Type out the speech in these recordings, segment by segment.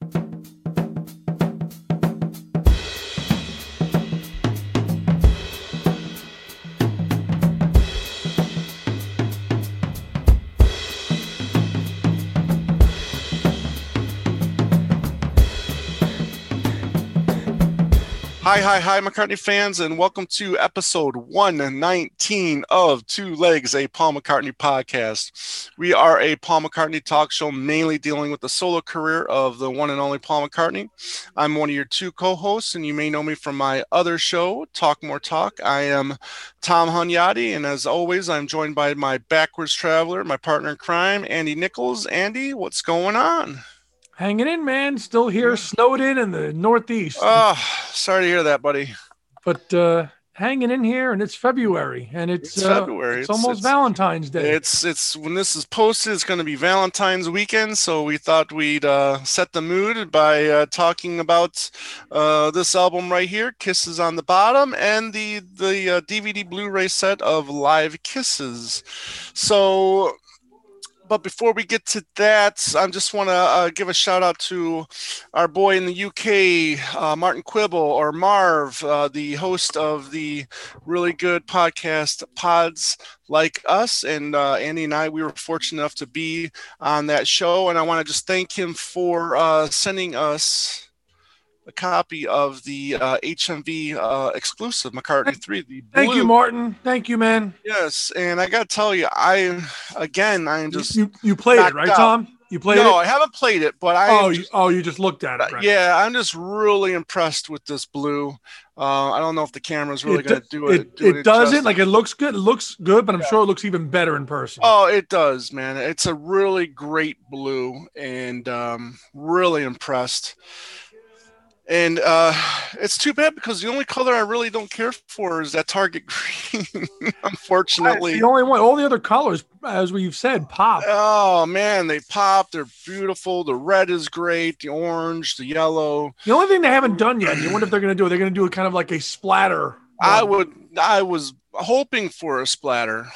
Hi, McCartney fans, and welcome to episode 119 of Two Legs, a Paul McCartney podcast. We are a Paul McCartney talk show mainly dealing with the solo career of the one and only Paul McCartney. I'm one of your two co-hosts, and you may know me from my other show, Talk More Talk. I am Tom Hunyadi, and as always, I'm joined by my backwards traveler, my partner in crime, Andy Nichols. Andy, what's going on? Hanging in, man. Still here, snowed in the Northeast. Oh, sorry to hear that, buddy. But hanging in here, and it's February, and it's February. It's almost Valentine's Day. It's when this is posted, it's going to be Valentine's weekend, so we thought we'd set the mood by talking about this album right here, Kisses on the Bottom, and the DVD Blu-ray set of Live Kisses. So... But before we get to that, I just want to give a shout out to our boy in the UK, Martin Quibble, or Marv, the host of the really good podcast Pods Like Us. And Andy and I, we were fortunate enough to be on that show. And I want to just thank him for sending us a copy of the HMV exclusive McCartney 3. The blue. Thank you, Martin. Thank you, man. Yes, and I got to tell you, I'm just... You played it, right, Tom? You played it? No, I haven't played it, but you just looked at it, right? Yeah, I'm just really impressed with this blue. I don't know if the camera's really going to do it. It doesn't. Like, it looks good. It looks good, but I'm sure it looks even better in person. Oh, it does, man. It's a really great blue, and really impressed. And it's too bad because the only color I really don't care for is that Target green, unfortunately. It's the only one. All the other colors, as we've said, pop. Oh, man, they pop. They're beautiful. The red is great. The orange, the yellow. The only thing they haven't done yet, you wonder if they're going to do it. They're going to do it kind of like a splatter. I was hoping for a splatter.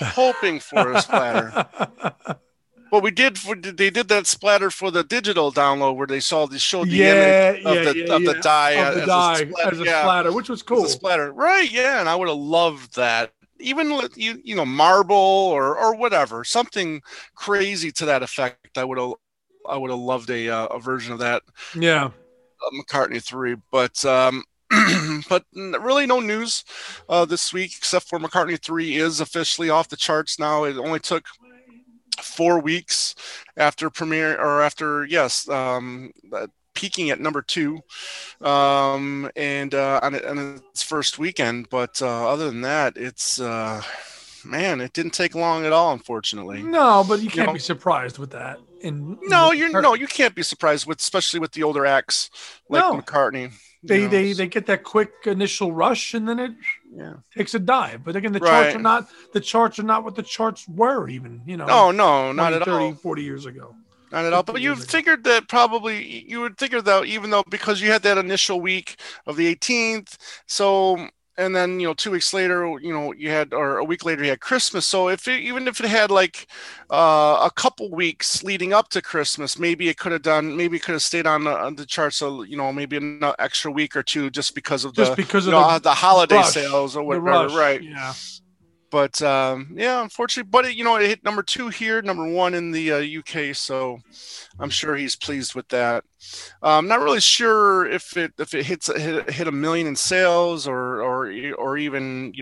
But they did that splatter for the digital download where they showed the image of the die as a splatter, which was cool. Splatter, right? Yeah, and I would have loved that. Even with marble or whatever, something crazy to that effect. I would have loved a version of that. Yeah, McCartney 3, but but really no news this week except for McCartney 3 is officially off the charts now. It only took 4 weeks after premiere peaking at number 2 on its first weekend, but other than that it's it didn't take long at all, unfortunately. No, but you can't be surprised with that. You can't be surprised especially with the older acts like McCartney. They get that quick initial rush and then it takes a dive. But again, the charts are not what the charts were even, No, not at 30, all. 40 years ago. Not at all. But you would figure that even though because you had that initial week of the 18th, so and then 2 weeks later, a week later you had Christmas. So even if it had like a couple weeks leading up to Christmas, maybe it could have stayed on the chart. So maybe an extra week or two just because of the holiday rush, sales or whatever, right? Yeah. But unfortunately, but it hit number 2 here, number 1 in the UK. So I'm sure he's pleased with that. I'm not really sure if it hit 1 million in sales or even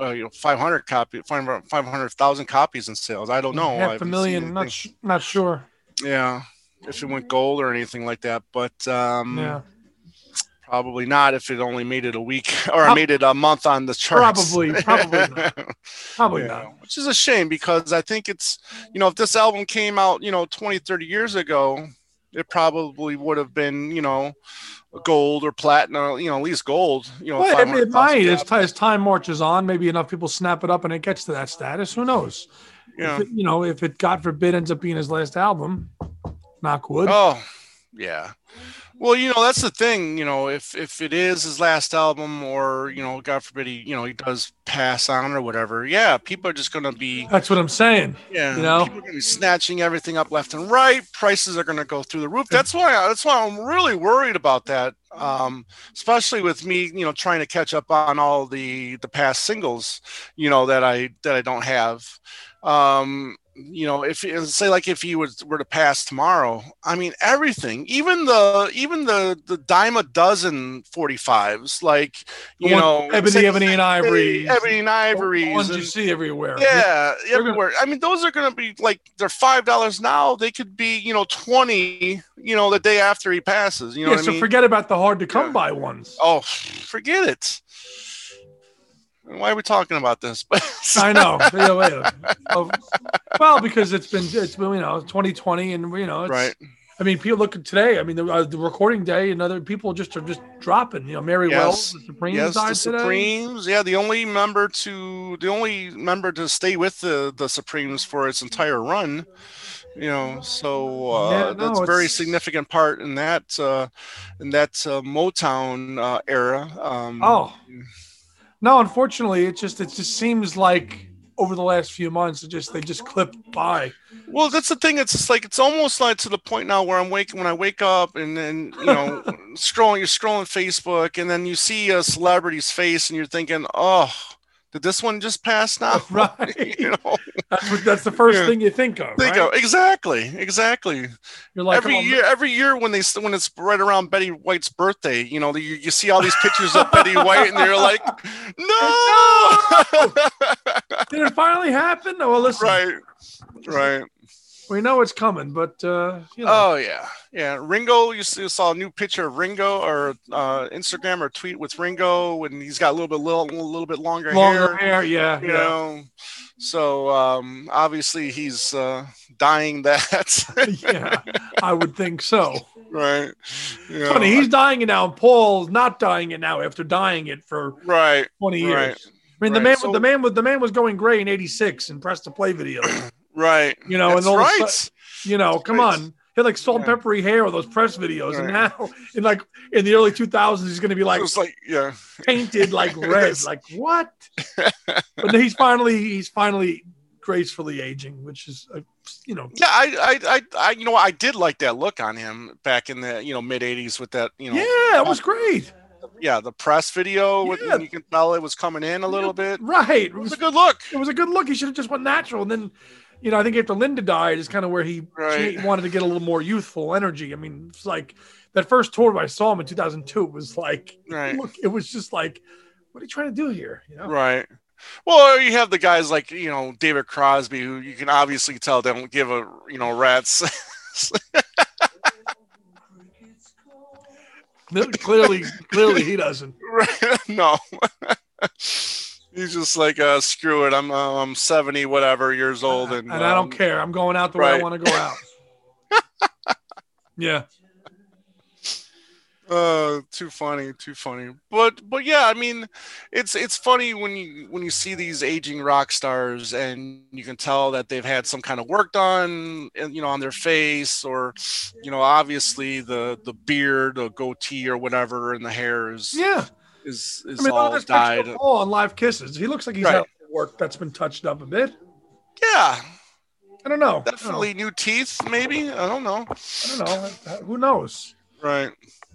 500,000 copies in sales. I don't know. 500,000, not sure. Yeah, if it went gold or anything like that, but probably not if it only made it a week or made it a month on the charts. Probably not. Which is a shame because I think it's, if this album came out, 20, 30 years ago, it probably would have been, gold or platinum, at least gold. It might. As time marches on, maybe enough people snap it up and it gets to that status. Who knows? Yeah. If it, God forbid, ends up being his last album, knock wood. Oh, Yeah. Well, that's the thing, if it is his last album, or, God forbid he does pass on or whatever, yeah, people are just going to be, That's what I'm saying. yeah, people are going to be snatching everything up left and right. Prices are going to go through the roof. That's why I'm really worried about that. Especially with me, trying to catch up on all the past singles, that I don't have. If say, like, if he were to pass tomorrow, I mean, everything, even the dime a dozen 45s, like, Ebony and Ivory, Ivories, ones you see everywhere. Yeah, everywhere. I mean, those are going to be like, they're $5 now. They could be 20 the day after he passes. You know what I mean? Forget about the hard to come by ones. Oh, forget it. Why are we talking about this? I know. Well, because it's been 2020, and it's, right. I mean, people look at today. I mean, the recording day, and other people are just dropping. Mary Wells, the Supremes died today. Supremes, yeah, the only member to stay with the Supremes for its entire run. That's a very significant part in that Motown era. No, unfortunately, it just seems like over the last few months, they just clipped by. Well, that's the thing. It's just like, it's almost like to the point now where when I wake up and then you're scrolling Facebook, and then you see a celebrity's face and you're thinking, oh, did this one just pass now? Right. That's the first thing you think of. Exactly. You're like, every year when it's right around Betty White's birthday, you see all these pictures of Betty White, and you're like, no! Did it finally happen? Well, listen. Right. We know it's coming, but Oh yeah. Ringo, you saw a new picture of Ringo, or Instagram or tweet with Ringo, when he's got a little bit longer hair. Yeah. So obviously he's dyeing that. Yeah, I would think so. Right. Funny, he's dyeing it now, and Paul's not dyeing it now after dyeing it for 20 years. Right. I mean, the man was going gray in '86 and press to play videos. Right. And all right. Come on. He had like salt and peppery hair with those press videos, and now in the early 2000s, he's going to be like, painted like red. Like, what? But he's finally gracefully aging, which is Yeah, I did like that look on him back in the mid '80s with that. Yeah, it was great. Yeah, the press video, you can tell it was coming in a little bit. Right. It was a good look. It was a good look. He should have just went natural. And then, I think after Linda died is kind of where he wanted to get a little more youthful energy. I mean, it's like that first tour I saw him in 2002 was like, look, it was just like, what are you trying to do here? Right. Well, you have the guys like, David Crosby, who you can obviously tell they don't give a, rat's. Clearly he doesn't. No. He's just like, screw it. I'm 70 whatever years old, and I don't care. I'm going out the way I want to go out. Yeah. Too funny. But yeah, I mean, it's funny when you see these aging rock stars, and you can tell that they've had some kind of work done, on their face, or obviously the beard or goatee or whatever, and the hair is all dyed. On Live Kisses, he looks like he's had work that's been touched up a bit. Yeah. I don't know. Definitely new teeth, maybe. I don't know. Who knows? Right.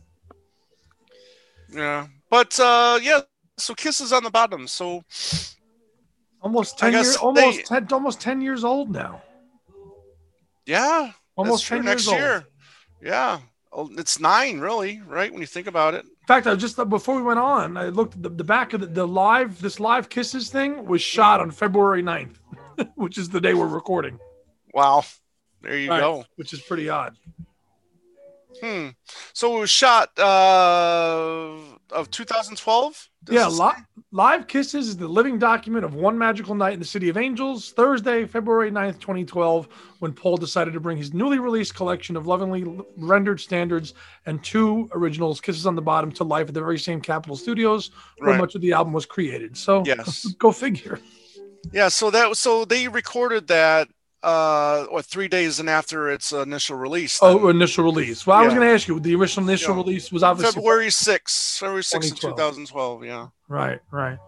Yeah, but so Kiss is on the bottom. So almost 10 years, almost 10 years old now. Yeah, almost 10 years old. Year. Yeah, it's 9 really, right? When you think about it. In fact, I just before we went on, I looked at the back of the live. This Live Kisses thing was shot on February 9th, which is the day we're recording. Wow, there you go. Which is pretty odd. So it was shot of 2012? Yeah, Live Kisses is the living document of one magical night in the City of Angels, Thursday, February 9th, 2012, when Paul decided to bring his newly released collection of lovingly rendered standards and 2 originals, Kisses on the Bottom, to life at the very same Capitol Studios where much of the album was created. So, go figure. Yeah, so they recorded that or 3 days and after its initial release. Oh, initial release. Well, I was Yeah. going to ask you. The original initial Yeah. release was obviously February 6th of 2012. 2012. Yeah. Right.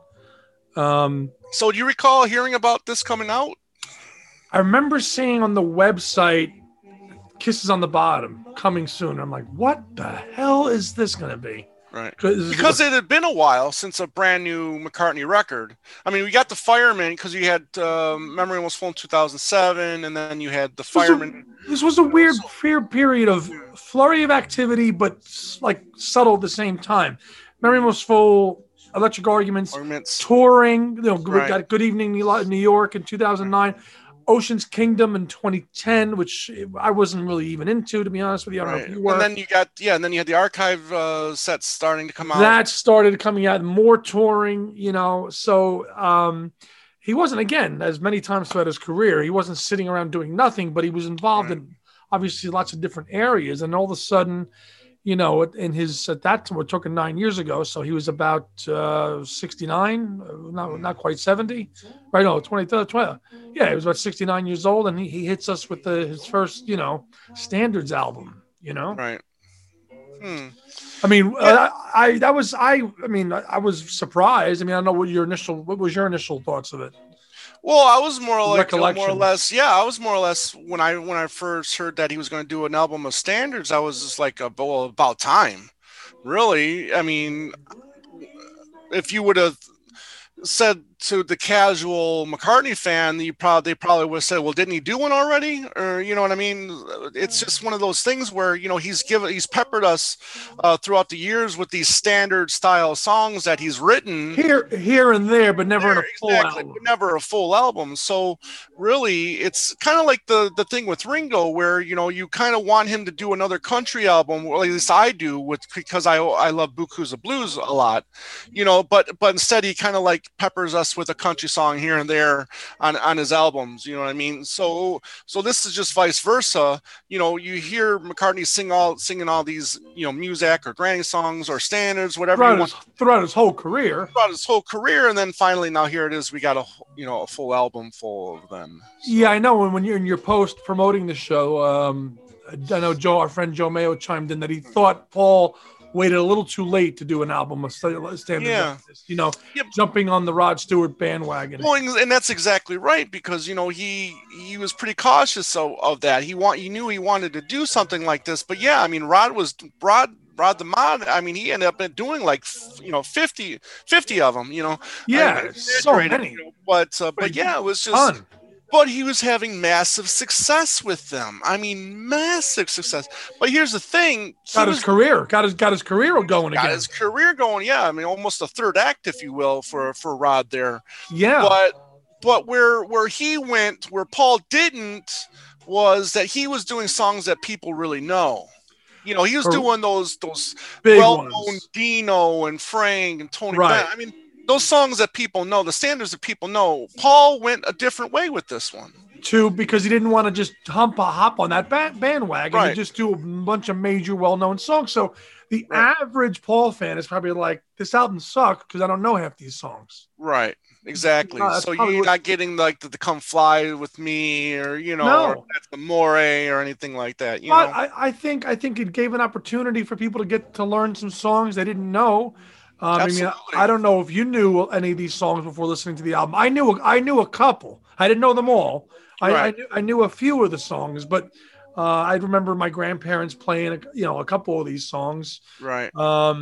So do you recall hearing about this coming out? I remember seeing on the website "Kisses on the Bottom" coming soon. I'm like, what the hell is this going to be? Right. Because it had been a while since a brand new McCartney record. I mean, we got the Fireman because you had Memory Almost Full in 2007, and then you had the Fireman. This was a weird period of flurry of activity, but like subtle at the same time. Memory Almost Full, Electric Arguments, touring. We got Good Evening New York in 2009. Ocean's Kingdom in 2010, which I wasn't really even into, to be honest with you. I don't know if you were. And then you had the archive sets starting to come out. That started coming out, more touring, So he wasn't, again, as many times throughout his career, he wasn't sitting around doing nothing, but he was involved in obviously lots of different areas. And all of a sudden, at that time, we're talking 9 years ago, so he was about 69, not quite 70, right? No, 20. Yeah, he was about 69 years old, and he hits us with his first, Standards album, Right. I mean, I was surprised. I mean, I don't know what was your initial thoughts of it? Well, I was more or less when I first heard that he was going to do an album of standards, I was just like, well, about time. Really? I mean, if you would have said to the casual McCartney fan, they probably would have said, well, didn't he do one already? Or, you know what I mean? It's just one of those things where, he's peppered us throughout the years with these standard style songs that he's written here and there, but never in a full album. Never a full album. So really, it's kind of like the thing with Ringo, where, you kind of want him to do another country album, or at least I do, because I love Buku's of Blues a lot, but instead he kind of like peppers us with a country song here and there on his albums, you know what I mean? So this is just vice versa. You hear McCartney singing all these, Muzak or Granny songs or standards, whatever throughout his whole career. And then finally now here it is. We got a full album full of them. So. Yeah, I know. When you're in your post promoting the show, I know our friend Joe Mayo chimed in that he thought Paul waited a little too late to do an album of standards. Jumping on the Rod Stewart bandwagon. Well, and that's exactly right, because he was pretty cautious of that. He knew he wanted to do something like this, but yeah, I mean, Rod the Mod. I mean, he ended up doing like 50 of them. Yeah, so many. But yeah, it was just. Fun. But he was having massive success with them. I mean, massive success. But here's the thing: got his career going again. Got his career going. Yeah, I mean, almost a third act, if you will, for Rod there. Yeah. But where he went, where Paul didn't, was that he was doing songs that people really know. He was doing those well-known Dino and Frank and Tony Bennett. I mean, those songs that people know, the standards that people know. Paul went a different way with this one. Because he didn't want to just hop on that bandwagon. Right. He just do a bunch of major well-known songs. So the average Paul fan is probably like, this album sucks because I don't know half these songs. Right. Exactly. So you're not getting like the Come Fly With Me or, or That's the More or anything like that. I think it gave an opportunity for people to get to learn some songs they didn't know. I mean, I don't know if you knew any of these songs before listening to the album. I knew a couple. I didn't know them all. I knew a few of the songs, but I remember my grandparents playing a couple of these songs. Right.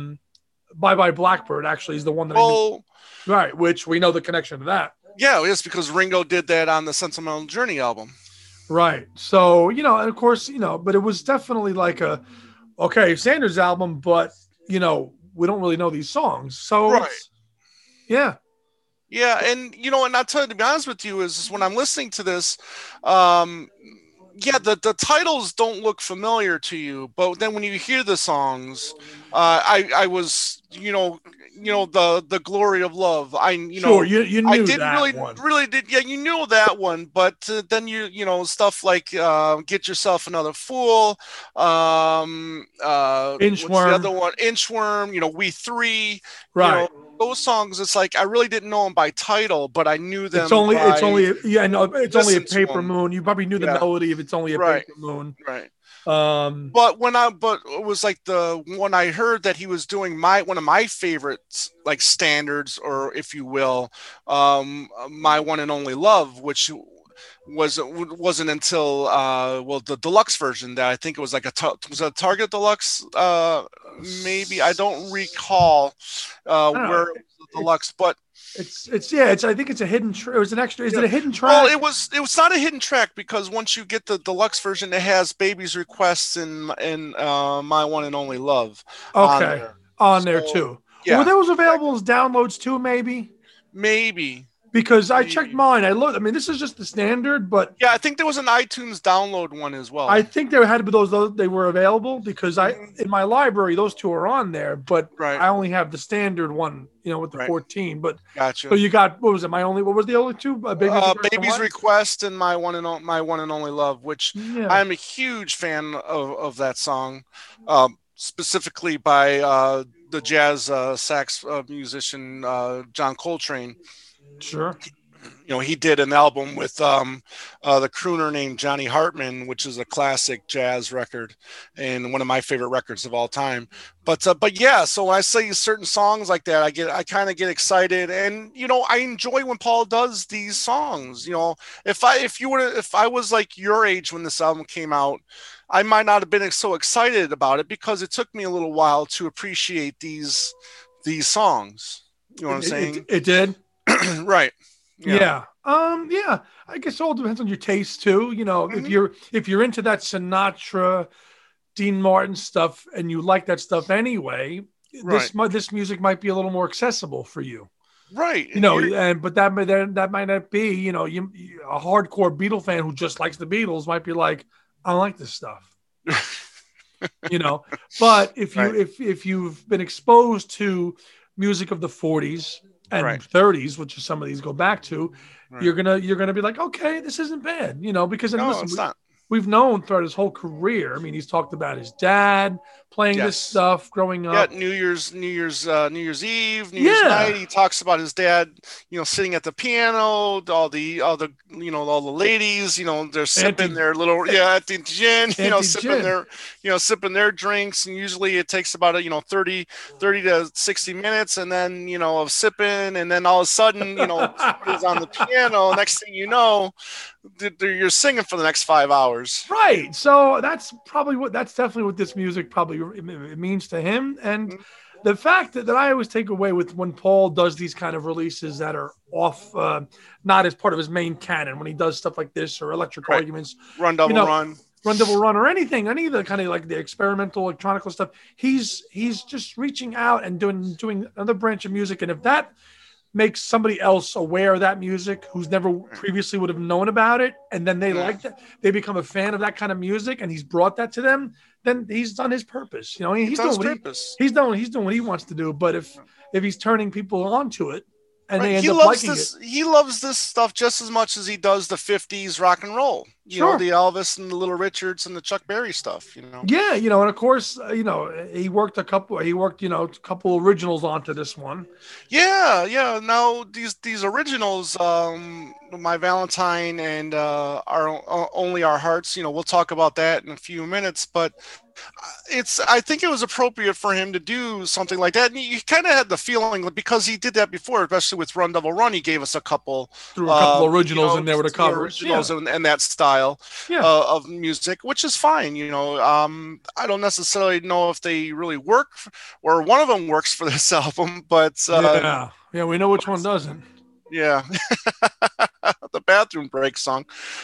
Bye Bye Blackbird actually is the one that I knew. Right, which we know the connection to that. Yeah, it's because Ringo did that on the Sentimental Journey album. Right. So, and of course, but it was definitely like Sanders album, but we don't really know these songs. So, yeah. Yeah. And, and I'll tell you, to be honest with you, is when I'm listening to this, the titles don't look familiar to you, but then when you hear the songs, I was, the Glory of Love. You knew I didn't that really did. Yeah, you knew that one, but then stuff like Get Yourself Another Fool, Inchworm. What's the other one? Inchworm. We Three. Right. those songs, it's like I really didn't know them by title, but I knew them. It's only yeah, no, it's only a paper moon. You probably knew the Yeah. melody if it's only a Right. paper moon. Right. But it was like when I heard that he was doing one of my favorites, like standards, or if you will, My One and Only Love, which wasn't until the deluxe version that I think it was like was a Target Deluxe, maybe, I don't recall where it was the deluxe, but I think it's a hidden track. It was an extra. Is it a hidden track? Well, it was not a hidden track, because once you get the deluxe version, it has Baby's Requests and My One and Only Love on there too. Yeah. Were those available as downloads too? Maybe. Because I checked mine. I looked. I mean, this is just the standard, but yeah, I think there was an iTunes download one as well. I think there had to be those. They were available because in my library those two are on there, but I only have the standard one, with the 14. But gotcha. So you got what was the other two? Baby's Request and My One and Only Love, which I'm a huge fan of that song, specifically by the jazz sax musician John Coltrane. Sure. He did an album with the crooner named Johnny Hartman, which is a classic jazz record and one of my favorite records of all time. But yeah, so when I say certain songs like that, I kind of get excited, and I enjoy when Paul does these songs. If I was like your age when this album came out, I might not have been so excited about it because it took me a little while to appreciate these songs. You know what I'm saying? It did. Right. Yeah. I guess it all depends on your taste too. If you're into that Sinatra, Dean Martin stuff, and you like that stuff anyway, this music might be a little more accessible for you. Right. But that might not be. A hardcore Beatle fan who just likes the Beatles might be like, I like this stuff. But if you've been exposed to music of the 40s and 30s, which is some of these go back to, you're gonna be like, okay, this isn't bad, because it's not. We've known throughout his whole career. I mean, he's talked about his dad playing this stuff growing up. Yeah, New Year's Eve, New Year's night. He talks about his dad, sitting at the piano, all the ladies, they're sipping their little anti-gin, sipping their drinks, and usually it takes about 30 to 60 minutes, and then of sipping, and then all of a sudden somebody's on the piano. Next thing you know, you're singing for the next 5 hours. Right. So that's definitely what this music probably means to him. And the fact that I always take away with when Paul does these kind of releases that are off, not as part of his main canon, when he does stuff like this or Electric Arguments, Run Double Run, or any of the kind of like the experimental electronic stuff, he's just reaching out and doing another branch of music. And if that makes somebody else aware of that music who's never previously would have known about it, and then they like that, they become a fan of that kind of music, and he's brought that to them, then he's done his purpose. He's doing what he wants to do. But if he's turning people onto it and they end up liking it, he loves this stuff just as much as he does the 50s rock and roll. The Elvis and the Little Richards and the Chuck Berry stuff. Yeah, and of course, he worked a couple originals onto this one. Yeah. Now these originals, My Valentine and Only Our Hearts. We'll talk about that in a few minutes, but I think it was appropriate for him to do something like that. And you kind of had the feeling, because he did that before, especially with Run Double Run, he gave us a couple originals in there with a cover, and that style of music, which is fine. I don't necessarily know if they really work or one of them works for this album, but we know which one doesn't. Yeah. The Bathroom Break song.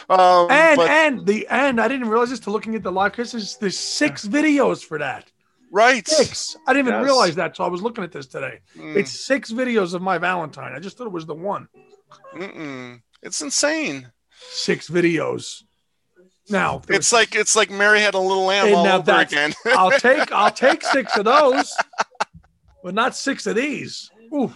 And the end, I didn't realize this till looking at the live because there's 6 videos for that. Right. 6. I didn't even realize that, so I was looking at this today. It's 6 videos of My Valentine. I just thought it was the one. It's insane. 6 videos. Now it's like Mary Had a Little Lamb all over again. I'll take 6 of those, but not 6 of these. Oof.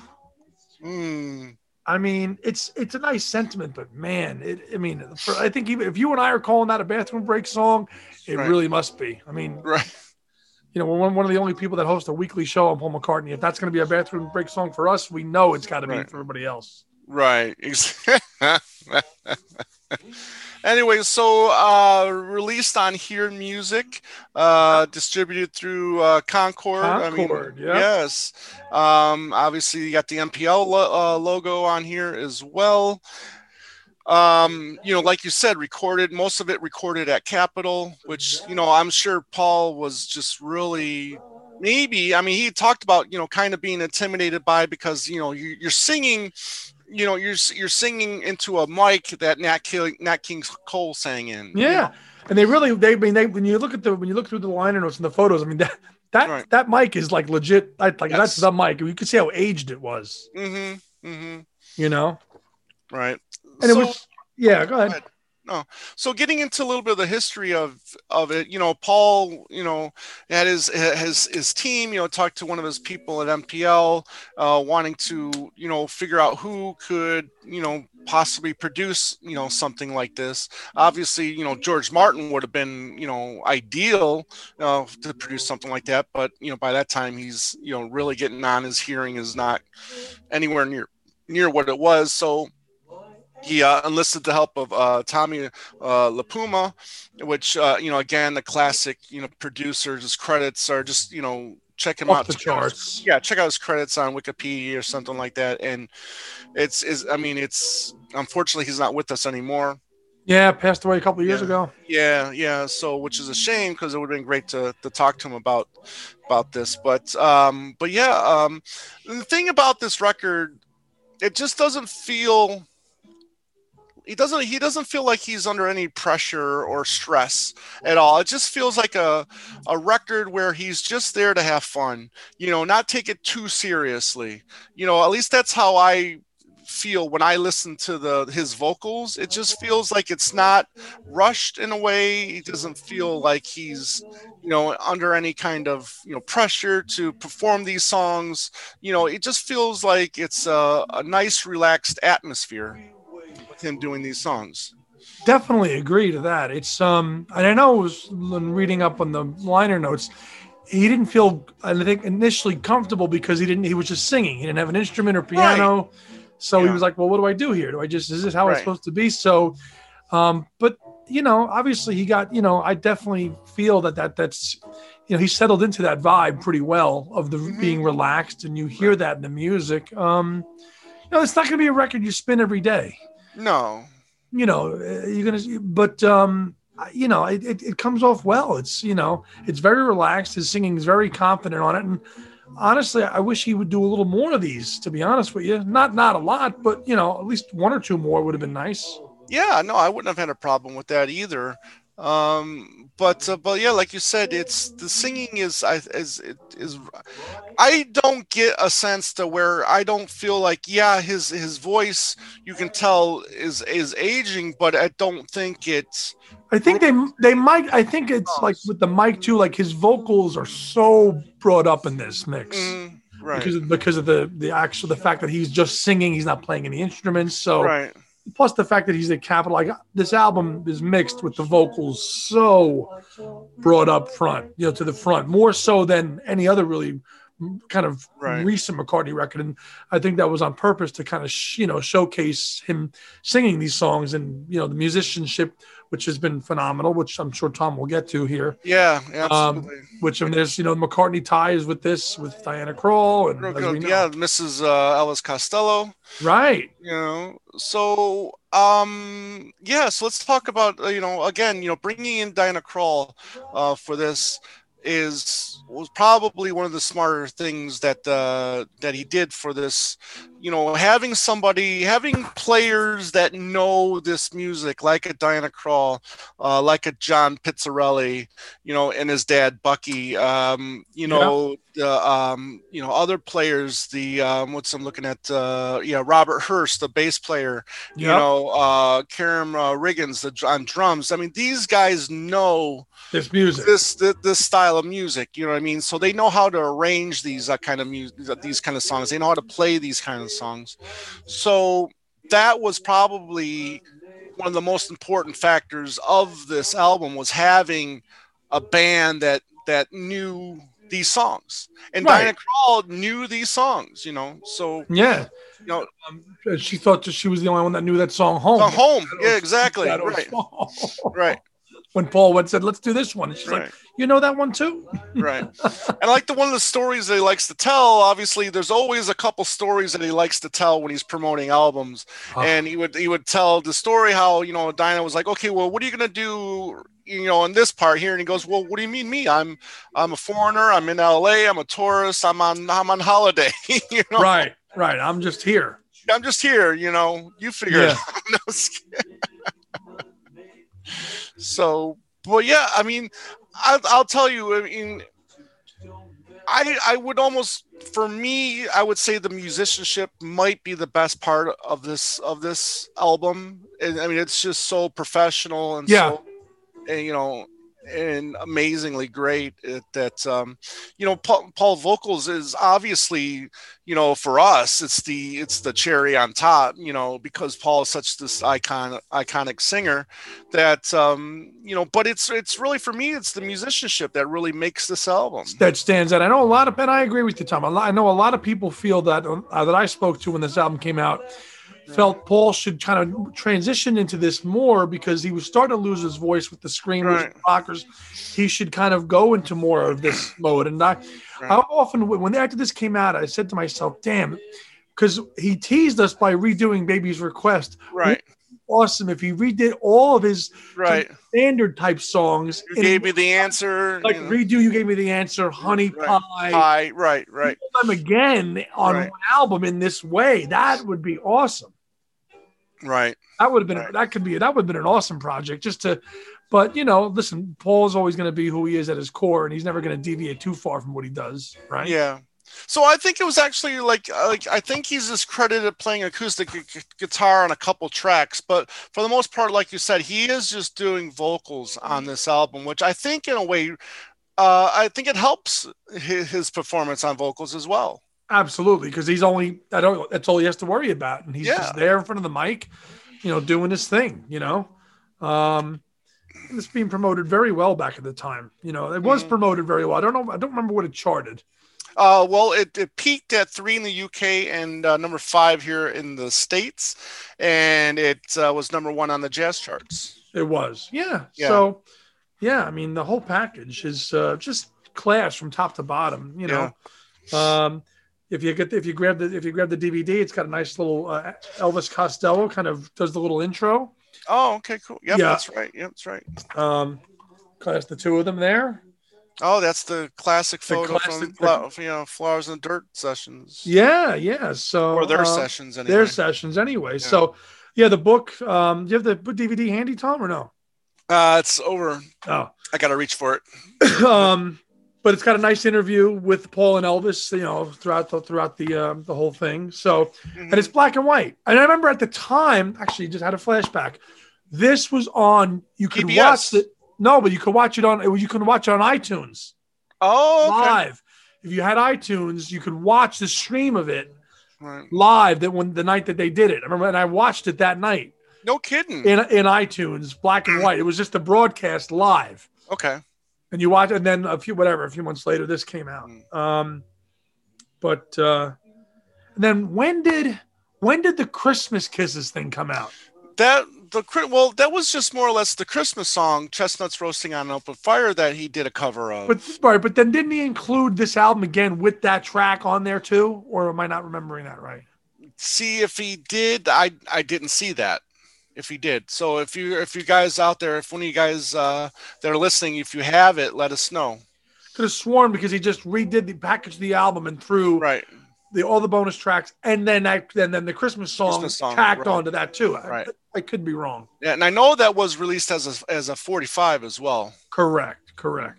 I mean, it's a nice sentiment, but man, I think even if you and I are calling that a Bathroom Break song, it really must be. I mean, You know, we're one of the only people that host a weekly show on Paul McCartney. If that's going to be a bathroom break song for us, we know it's got to be Right. for everybody else. Right. Anyway, so released on Hear Music, distributed through Concord. Concord, yeah. Yes. Obviously, you got the MPL logo on here as well. Like you said, most of it recorded at Capitol, which, I'm sure Paul was just really he talked about, kind of being intimidated by, because, you're singing, you're singing into a mic that Nat King Cole sang in. Yeah. And when you look through the liner notes and the photos, that mic is like legit. That's the mic. You can see how aged it was. Mm-hmm. Mm-hmm. Right. And it was, yeah, go ahead. No. So getting into a little bit of the history of it, Paul, had his team, talked to one of his people at MPL, wanting to, figure out who could, possibly produce, something like this. Obviously, George Martin would have been, ideal to produce something like that. But, by that time he's, really getting on. His hearing is not anywhere near what it was. So he enlisted the help of Tommy LaPuma, which, again, the classic, producers. His credits are just, check him off out. The charts. Yeah, check out his credits on Wikipedia or something like that. And it's unfortunately he's not with us anymore. Yeah, passed away a couple of years ago. Yeah. So, which is a shame, because it would have been great to talk to him about this. But the thing about this record, it just doesn't feel. He doesn't feel like he's under any pressure or stress at all. It just feels like a record where he's just there to have fun, not take it too seriously. At least that's how I feel when I listen to his vocals. It just feels like it's not rushed in a way. He doesn't feel like he's, under any kind of, pressure to perform these songs. It just feels like it's a nice, relaxed atmosphere him doing these songs. Definitely agree to that. It's and I know it was reading up on the liner notes, he didn't feel, I think, initially comfortable because he was just singing. He didn't have an instrument or piano. Right. So he was like, well, what do I do here? Is this how it's supposed to be? So but obviously he got, I definitely feel that's he settled into that vibe pretty well of the being relaxed, and you hear that in the music. It's not going to be a record you spin every day. No, you're gonna, but it comes off well. It's it's very relaxed. His singing is very confident on it, and honestly, I wish he would do a little more of these. To be honest with you, not a lot, but at least one or two more would have been nice. Yeah, no, I wouldn't have had a problem with that either. But yeah, like you said, it's the singing is I don't get a sense to where I don't feel like, his voice, you can tell is aging, but I don't think it's. I think they might. I think it's like with the mic too. Like his vocals are so brought up in this mix, right? Because of the fact that he's just singing. He's not playing any instruments. So. Right. Plus the fact that he's at Capitol, like this album is mixed with the vocals so brought up front, to the front, more so than any other really kind of recent McCartney record. And I think that was on purpose to kind of, showcase him singing these songs and, the musicianship, which has been phenomenal, which I'm sure Tom will get to here. Yeah, absolutely. Which, there's, McCartney ties with Diana Krall. And Mrs. Ellis Costello. Right. So, so let's talk about, again, bringing in Diana Krall for this was probably one of the smarter things that he did for this. Having players that know this music, like a Diana Krall, like a John Pizzarelli, and his dad Bucky, other players, I'm looking at, Robert Hurst, the bass player, Karen Riggins on drums. I mean, these guys know this music, this style of music, so they know how to arrange these kind of music, these kind of songs. They know how to play these kind of songs. So that was probably one of the most important factors of this album, was having a band that that knew these songs, and Right. Diana Krall knew these songs, so Yeah. She thought that she was the only one that knew that song "Home." the home, yeah, exactly, Shadows right, Fall. right. When Paul went said, "Let's do this one," and she's like, "You know that one too?" Right. And like one of the stories that he likes to tell, obviously there's always a couple stories that he likes to tell when he's promoting albums. And he would tell the story how, Dinah was like, okay, well, what are you going to do, in this part here? And he goes, well, what do you mean me? I'm a foreigner. I'm in LA. I'm a tourist. I'm on holiday. Right. I'm just here. I'm just here. You figure it out. So, well, yeah, I mean, I'll tell you, I mean, I would almost, for me, I would say the musicianship might be the best part of this album. And I mean, it's just so professional and and amazingly great that Paul vocals is obviously, for us it's the cherry on top, because Paul is such this iconic singer that but it's really, for me, it's the musicianship that really makes this album, that stands out. I know a lot of, and I agree with you, Tom. I know a lot of people feel that that I spoke to when this album came out felt Paul should kind of transition into this more because he was starting to lose his voice with the screamers and rockers. He should kind of go into more of this mode. And I often, when after this came out, I said to myself, damn, because he teased us by redoing Baby's Request. Right. Awesome if he redid all of his standard type songs. You gave me the answer. Like redo, you gave me the answer, Honey Pie. Right. Them again on one album in this way. That would be awesome. Right. That would have been that would have been an awesome project but listen, Paul's always going to be who he is at his core, and he's never going to deviate too far from what he does, right? Yeah. So I think it was actually like I think he's just credited playing acoustic guitar on a couple tracks, but for the most part, like you said, he is just doing vocals on this album, which I think in a way, I think it helps his performance on vocals as well. Absolutely, because that's all he has to worry about, and he's just there in front of the mic, doing his thing. And it's being promoted very well back at the time. It was promoted very well. I don't remember what it charted. Well, it peaked at 3 in the UK and number 5 here in the States, and it was number 1 on the jazz charts. It was, yeah. So, yeah, I mean, the whole package is just class from top to bottom. If you grab the DVD, it's got a nice little Elvis Costello kind of does the little intro. Oh, okay, cool. Yep, that's right. Yep, that's right. Class the two of them there. Oh, that's the classic photo from Flowers in the Dirt sessions. Yeah. So or their sessions anyway. Their sessions anyway. Yeah. So the book. Do you have the DVD handy, Tom, or no? It's over. Oh, I gotta reach for it. But it's got a nice interview with Paul and Elvis, throughout the whole thing. So, and it's black and white. And I remember at the time, actually, just had a flashback. This was on. You could PBS. Watch it. No, but you could watch it on. You can watch it on iTunes. Oh, okay. Live. If you had iTunes, you could watch the stream of it live. The night that they did it, I remember, and I watched it that night. No kidding. In iTunes, black and white. It was just a broadcast live. Okay. And you watch, and then a few months later, this came out. And then when did the Christmas Kisses thing come out? That was just more or less the Christmas song "Chestnuts Roasting on an Open Fire" that he did a cover of. But then didn't he include this album again with that track on there too? Or am I not remembering that right? See, if he did, I didn't see that. If he did, so if you guys out there, if one of you guys that are listening, if you have it, let us know. Could have sworn because he just redid the package of the album and threw all the bonus tracks, and then the Christmas song tacked onto that too. Right. I could be wrong. Yeah, and I know that was released as a 45 as well. Correct.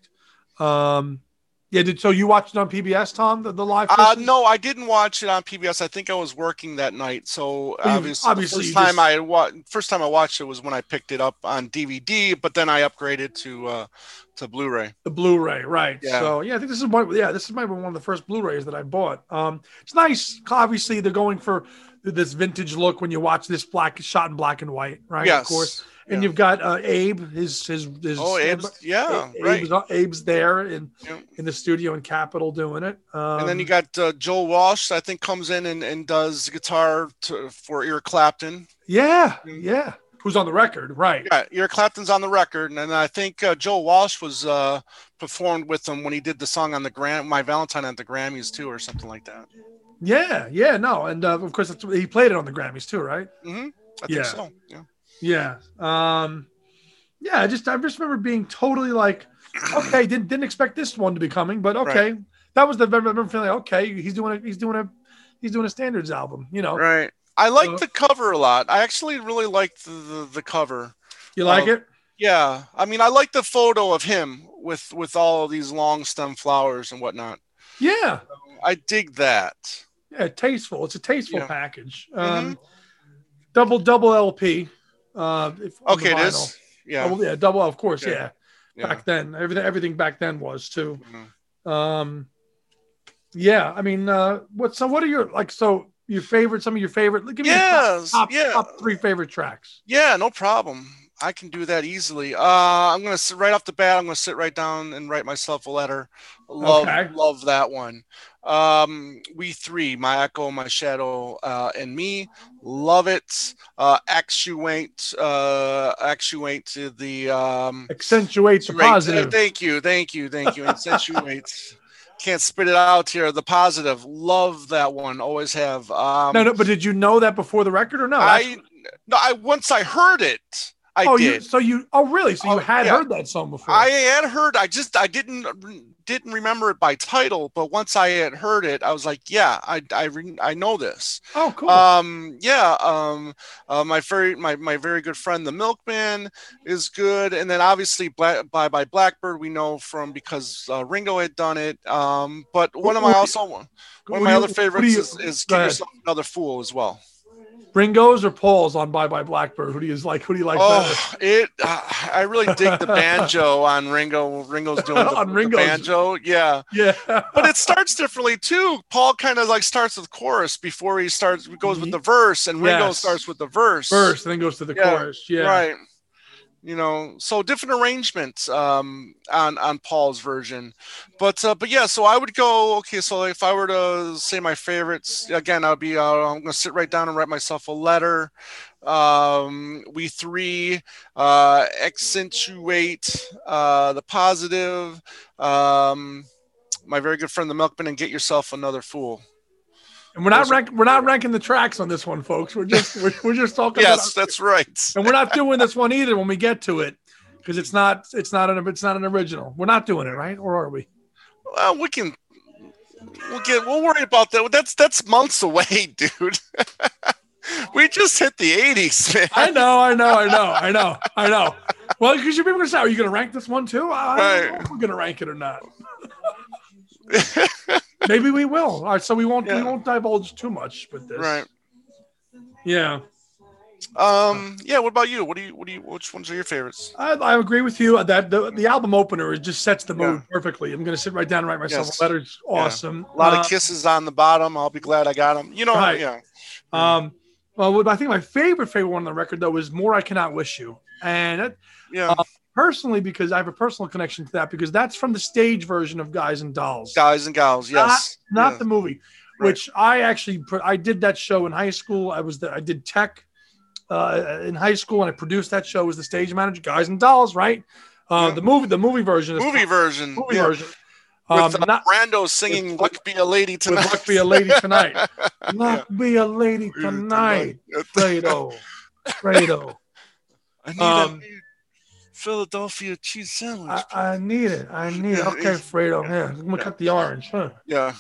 So you watched it on PBS, Tom, the live? No, I didn't watch it on PBS. I think I was working that night. So obviously the first time I watched it was when I picked it up on DVD, but then I upgraded to to Blu-ray. The Blu-ray, right? Yeah. So yeah, I think this is one. Yeah, this is maybe one of the first Blu-rays that I bought. It's nice. Obviously, they're going for this vintage look when you watch this shot in black and white, right? Yes. Of course. And Yeah. you've got Abe, his Abe's, yeah, right. Abe's there in the studio in Capitol doing it. And then you got Joel Walsh, I think, comes in and does guitar for Eric Clapton. Yeah. Who's on the record, right? Yeah, Eric Clapton's on the record, and I think Joel Walsh was performed with him when he did the song on the My Valentine at the Grammys too, or something like that. Yeah, no, and of course he played it on the Grammys too, right? Mm-hmm. I think so. Yeah. I just remember being totally like, okay, didn't expect this one to be coming, but okay, right. That was the I remember feeling okay, he's doing a standards album, you know. Right. I like the cover a lot. I actually really liked the cover. You like it? Yeah. I mean, I like the photo of him with all of these long stem flowers and whatnot. Yeah. I dig that. Yeah, tasteful. It's a tasteful package. Double LP. Okay, it is. Yeah. Double, of course. Yeah. Back then, everything back then was too. Mm-hmm. I mean, what are your your favorite? Some of your favorite? Give me top 3 favorite tracks. Yeah, no problem. I can do that easily. I'm gonna sit right off the bat. I'm gonna sit right down and write myself a letter. Love that one. We Three, My Echo, My Shadow, and Me. Love it. Actuate to the accentuate the positive. Thank you. Accentuate. Can't spit it out here. The positive. Love that one. Always have. No, but did you know that before the record or no? Once I heard it. I did. Really? So you had heard that song before? I had heard. I didn't remember it by title, but once I had heard it, I was like, yeah, I know this. Oh, cool. My very good friend, the Milkman, is good, and then obviously Bye Bye Blackbird we know from because Ringo had done it. But one of my other favorites is Give Yourself Another Fool as well. Ringo's or Paul's on Bye Bye Blackbird? Who do you like better? I really dig the banjo on Ringo. Ringo's doing the banjo. Yeah. But it starts differently too. Paul kind of starts with chorus before he goes with the verse, and Ringo starts with the verse. And then goes to the chorus. Yeah. Right. You know, so different arrangements on Paul's version, but yeah. So I would go. Okay, so if I were to say my favorites again, I'd be. I'm gonna sit right down and write myself a letter. We Three, accentuate the positive. My very good friend, the Milkman, and Get Yourself Another Fool. And we're not ranking the tracks on this one, folks. We're just talking. Yes, that's right. And we're not doing this one either when we get to it, because it's not an original. We're not doing it, right? Or are we? Well, we'll worry about that. That's months away, dude. We just hit the 80s, man. I know. Well, because you're going to say, are you going to rank this one too? I don't know if we're going to rank it or not. Maybe we will. All right, so we won't divulge too much with this. Right. Yeah. What about you? Which ones are your favorites? I agree with you that the album opener just sets the mood perfectly. I'm going to sit right down and write myself a letter. It's awesome. A lot of kisses on the bottom. I'll be glad I got them. You know, right. Yeah. Well, I think my favorite one on the record though is More I Cannot Wish You. And personally, because I have a personal connection to that, because that's from the stage version of Guys and Dolls. Guys and Gals, yes. Not the movie, which I did that show in high school. I did tech in high school, and I produced that show as the stage manager. Guys and Dolls, right? The movie version. Movie version. With Brando singing "Luck Be a Lady Tonight." Luck Be a Lady Tonight. Luck Be a Lady Tonight. Fredo. I need a Philadelphia cheese sandwich. I need it. Okay, Fredo. Yeah, I'm gonna cut the orange. Huh? Yeah.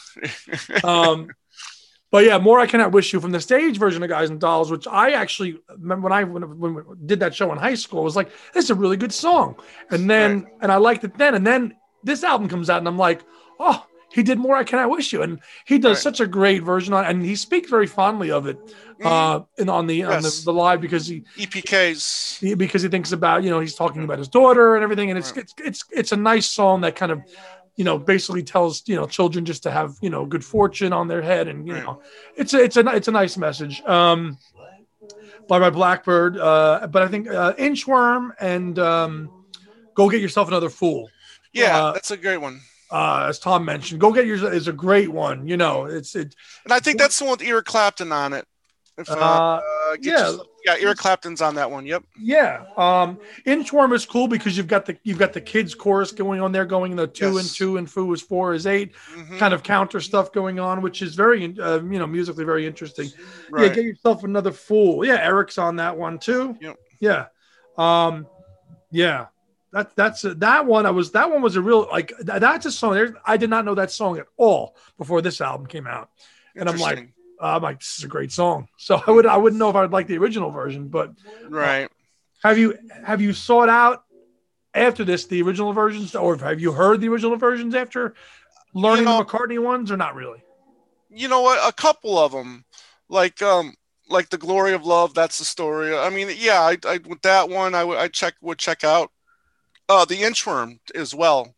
But yeah, More I Cannot Wish You from the stage version of Guys and Dolls, which I actually remember when we did that show in high school, I was like, this is a really good song. And then and I liked it then. And then this album comes out, and I'm like, oh, he did More I Cannot Wish You, and he does Right. such a great version on, and he speaks very fondly of it and on Yes. the live because EPKs. because he thinks about he's talking about his daughter and everything, and Right. it's a nice song that kind of basically tells children just to have good fortune on their head, and Right. it's a nice message. By Blackbird, but I think Inchworm and Go Get Yourself Another Fool. Yeah, that's a great one. As Tom mentioned, Go Get Yours is a great one. And I think that's the one with Eric Clapton on it. If Eric Clapton's on that one. Yep. Yeah. Inchworm is cool because you've got the kids chorus going on there, going the 2 and 2 and foo is 4 is 8, kind of counter stuff going on, which is very musically very interesting. Right. Yeah, Get Yourself Another Fool. Yeah, Eric's on that one too. Yep. Yeah. Yeah. That one was a real that's a song. I did not know that song at all before this album came out. And I'm like, this is a great song. So I wouldn't know if I would like the original version, but right. Have you sought out after this the original versions, or have you heard the original versions after learning the McCartney ones, or not really? You know what? A couple of them, like The Glory of Love. That's the story. I mean, yeah, I with that one, I would check out the Inchworm as well.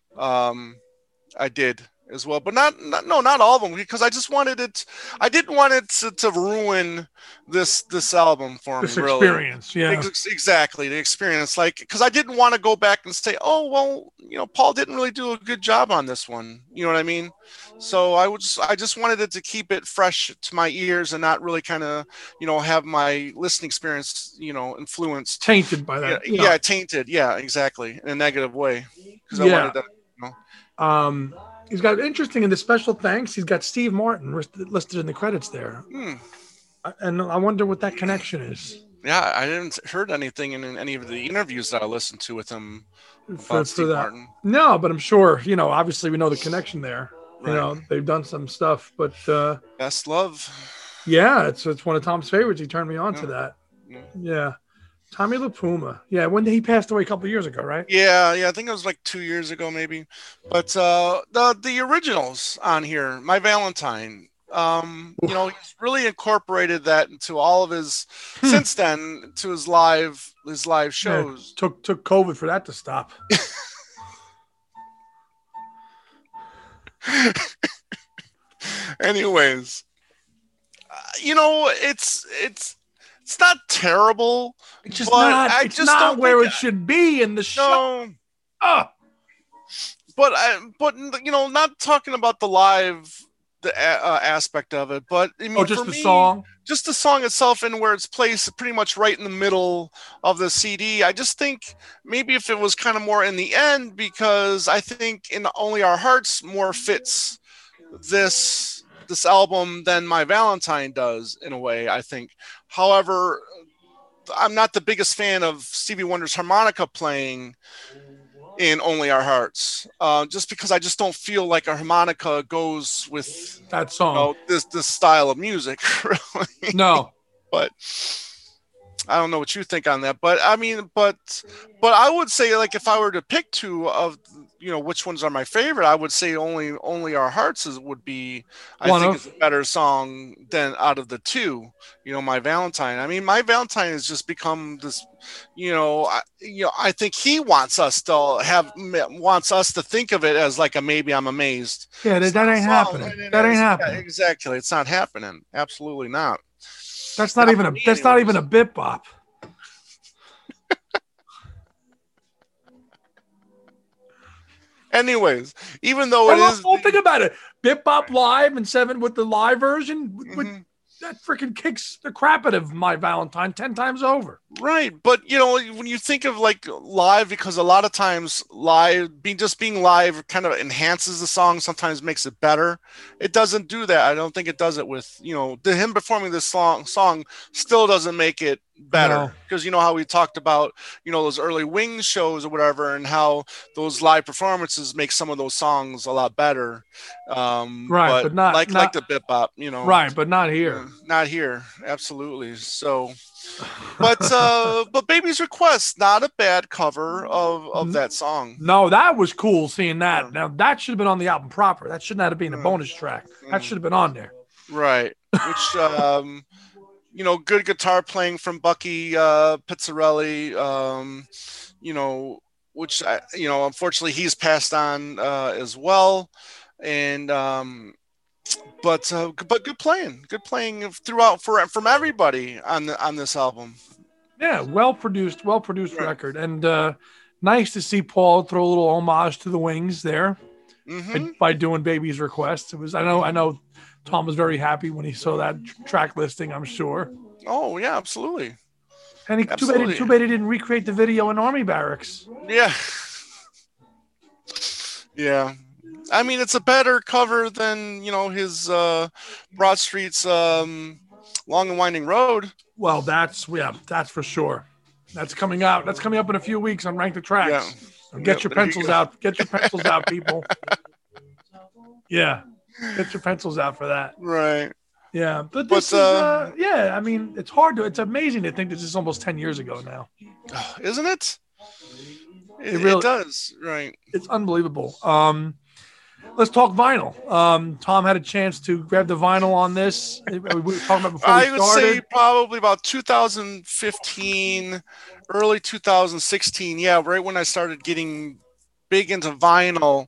I did as well, but not all of them, because I just wanted it. I didn't want it to ruin this album for me. This experience, really. Yeah, exactly, the experience. Like, because I didn't want to go back and say, oh well, Paul didn't really do a good job on this one. You know what I mean? So I just wanted it to keep it fresh to my ears and not really kind of have my listening experience influenced, tainted by that. Yeah, tainted. Yeah, exactly, in a negative way. Because I wanted to. He's got interesting in the special thanks. He's got Steve Martin listed in the credits there, and I wonder what that connection is. Yeah, I didn't heard anything in any of the interviews that I listened to with him about Steve Martin. No, but I'm sure obviously we know the connection there. Right. They've done some stuff, but Best Love. Yeah, it's one of Tom's favorites. He turned me on to that. Yeah. Tommy LaPuma. Yeah, when he passed away a couple of years ago, right? Yeah, I think it was like 2 years ago, maybe. But the originals on here, My Valentine, he's really incorporated that into all of his since then to his live shows. Yeah, took COVID for that to stop. Anyways, it's not terrible. It's just not. It's not where it should be in the show. But not talking about the live aspect of it, but I mean, just the song, just the song itself, and where it's placed pretty much right in the middle of the CD. I just think maybe if it was kind of more in the end, because I think in Only Our Hearts more fits this album than My Valentine does in a way, I think. However, I'm not the biggest fan of Stevie Wonder's harmonica playing in Only Our Hearts, just because I just don't feel like a harmonica goes with that song, this style of music. Really. No, but I don't know what you think on that. But I mean, but I would say, like, if I were to pick two of which ones are my favorite, I would say Only Our Hearts would be, I think, is a better song than out of the two. My Valentine. I mean, My Valentine has just become this. I think he wants us to think of it as like a Maybe I'm Amazed. Yeah, that ain't happening. That ain't happening. Yeah, exactly, it's not happening. Absolutely not. That's not even a bip bop. Anyways, even though think about it. Bip Bop Live and 7 with the live version, that freaking kicks the crap out of My Valentine 10 times over. Right, but when you think of like live, because a lot of times being live kind of enhances the song, sometimes makes it better. It doesn't do that. I don't think it does it with him performing this song still doesn't make it better, because you know how we talked about, you know, those early Wings shows or whatever, and how those live performances make some of those songs a lot better. Right, But but not like the Bip Bop, you know, right, but not here. not here. Absolutely. So, but Baby's Request, not a bad cover of that song. No, that was cool seeing that. Yeah. Now that should have been on the album proper. That shouldn't have been a bonus track. That should have been on there. Right. Which you know, good guitar playing from Bucky Pizzarelli. You know, which you know, unfortunately he's passed on as well. And but good playing throughout from everybody on this album. Yeah, well produced right. record, and nice to see Paul throw a little homage to the Wings there by doing Baby's Request. It was I know Tom was very happy when he saw that track listing, I'm sure. Oh yeah, absolutely. And too bad he didn't recreate the video in Army Barracks. Yeah, yeah. I mean, it's a better cover than, you know, his Broad Street's Long and Winding Road. Well, that's for sure. That's coming out. That's coming up in a few weeks on Rank the Tracks. Yeah. Get your pencils out. Get your pencils out, people. Yeah. Get your pencils out for that. Right. Yeah. But this is, I mean, it's amazing to think this is almost 10 years ago now. Isn't it? It does. Right. It's unbelievable. Let's talk vinyl. Tom had a chance to grab the vinyl on this. We were talking about before I would say probably about 2015, early 2016. Yeah, right when I started getting big into vinyl.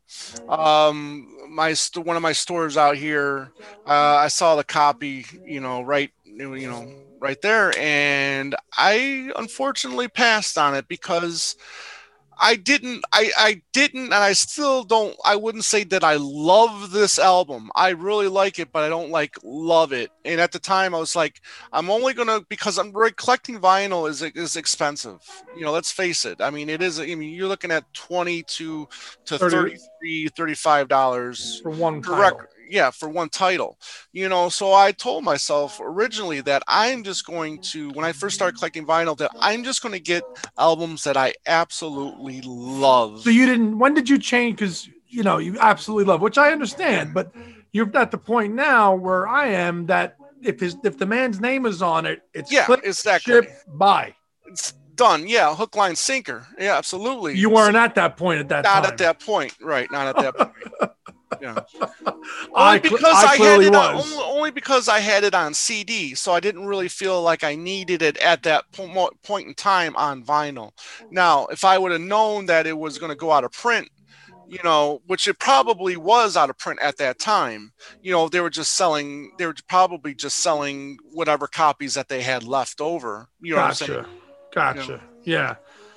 One of my stores out here, I saw the copy, right there, and I unfortunately passed on it because I didn't, and I still don't. I wouldn't say that I love this album. I really like it, but I don't love it. And at the time, I was like, I'm only gonna, because collecting vinyl is expensive. Let's face it. I mean, it is. I mean, you're looking at $20 to $33, $35 for one record. Yeah, for one title, so I told myself originally that I'm just going to, when I first started collecting vinyl, that I'm just going to get albums that I absolutely love. So when did you change? Because, you absolutely love, which I understand, but you're at the point now where I am that if the man's name is on it, it's exactly. Ship, buy. It's done. Yeah. Hook, line, sinker. Yeah, absolutely. You weren't at that point at that time. Not at that point. Right. Not at that point. Yeah. Only because I had it on CD, so I didn't really feel like I needed it at that point in time on vinyl. Now, if I would have known that it was going to go out of print, which it probably was out of print at that time, they were probably just selling whatever copies that they had left over. You know what I'm saying? Gotcha. Yeah.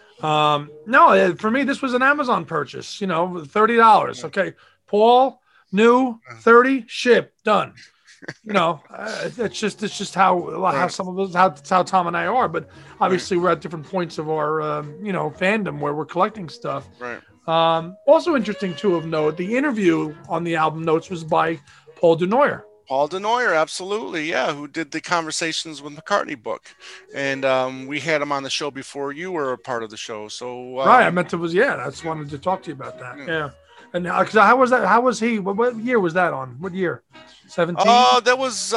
No, for me, this was an Amazon purchase, $30. Okay. Paul, new, 30, ship, done. It's just how some of us, how Tom and I are. But obviously, we're at different points of our, fandom where we're collecting stuff. Right. Also interesting to of note, the interview on the album notes was by Paul DeNoyer. Paul DeNoyer, absolutely, yeah, who did the Conversations with McCartney book, and we had him on the show before you were a part of the show. So right, I just wanted to talk to you about that. Yeah. And because how was that? How was he? What year was that on? What year? 17? That was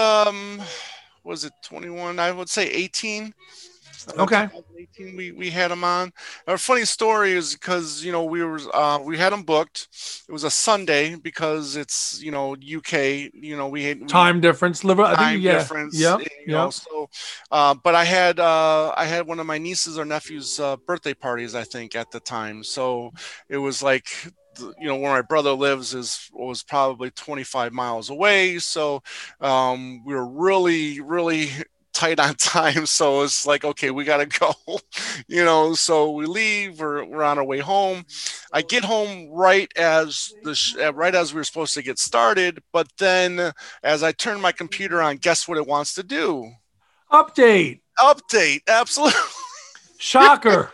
it 21? I would say 18. Okay. 18, we had him on. Our funny story is because we had him booked. It was a Sunday because it's UK. We had time difference. Difference. Yeah. So, but I had one of my nieces or nephew's birthday parties, I think, at the time. So it was like, where my brother lives was probably 25 miles away. So we were really, really tight on time. So it's like, okay, we got to go, so we leave, we're on our way home. I get home right as we were supposed to get started. But then as I turn my computer on, guess what it wants to do? Update. Absolutely. Shocker.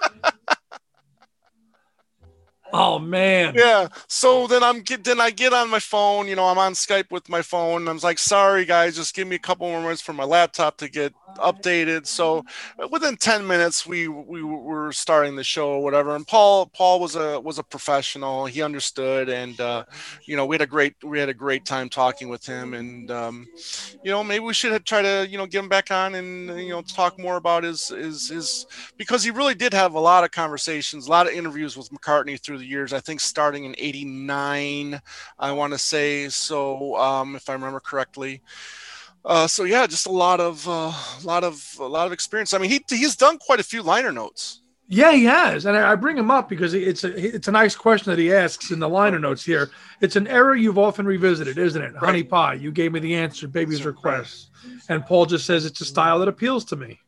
Oh man. Yeah. So then I get on my phone, I'm on Skype with my phone. And I'm like, sorry guys, just give me a couple more minutes for my laptop to get updated. So within 10 minutes, we were starting the show or whatever. And Paul was a professional. He understood, and we had a great time talking with him. And maybe we should try to get him back on and talk more about his because he really did have a lot of conversations, a lot of interviews with McCartney through the years. I think starting in '89, I want to say. So if I remember correctly. So yeah, just a lot of experience. I mean, he's done quite a few liner notes. Yeah, he has, and I bring him up because it's a nice question that he asks in the liner notes here. It's an era you've often revisited, isn't it? Right. Honey Pie, you gave me the answer, Baby's Request, and Paul just says it's a style that appeals to me.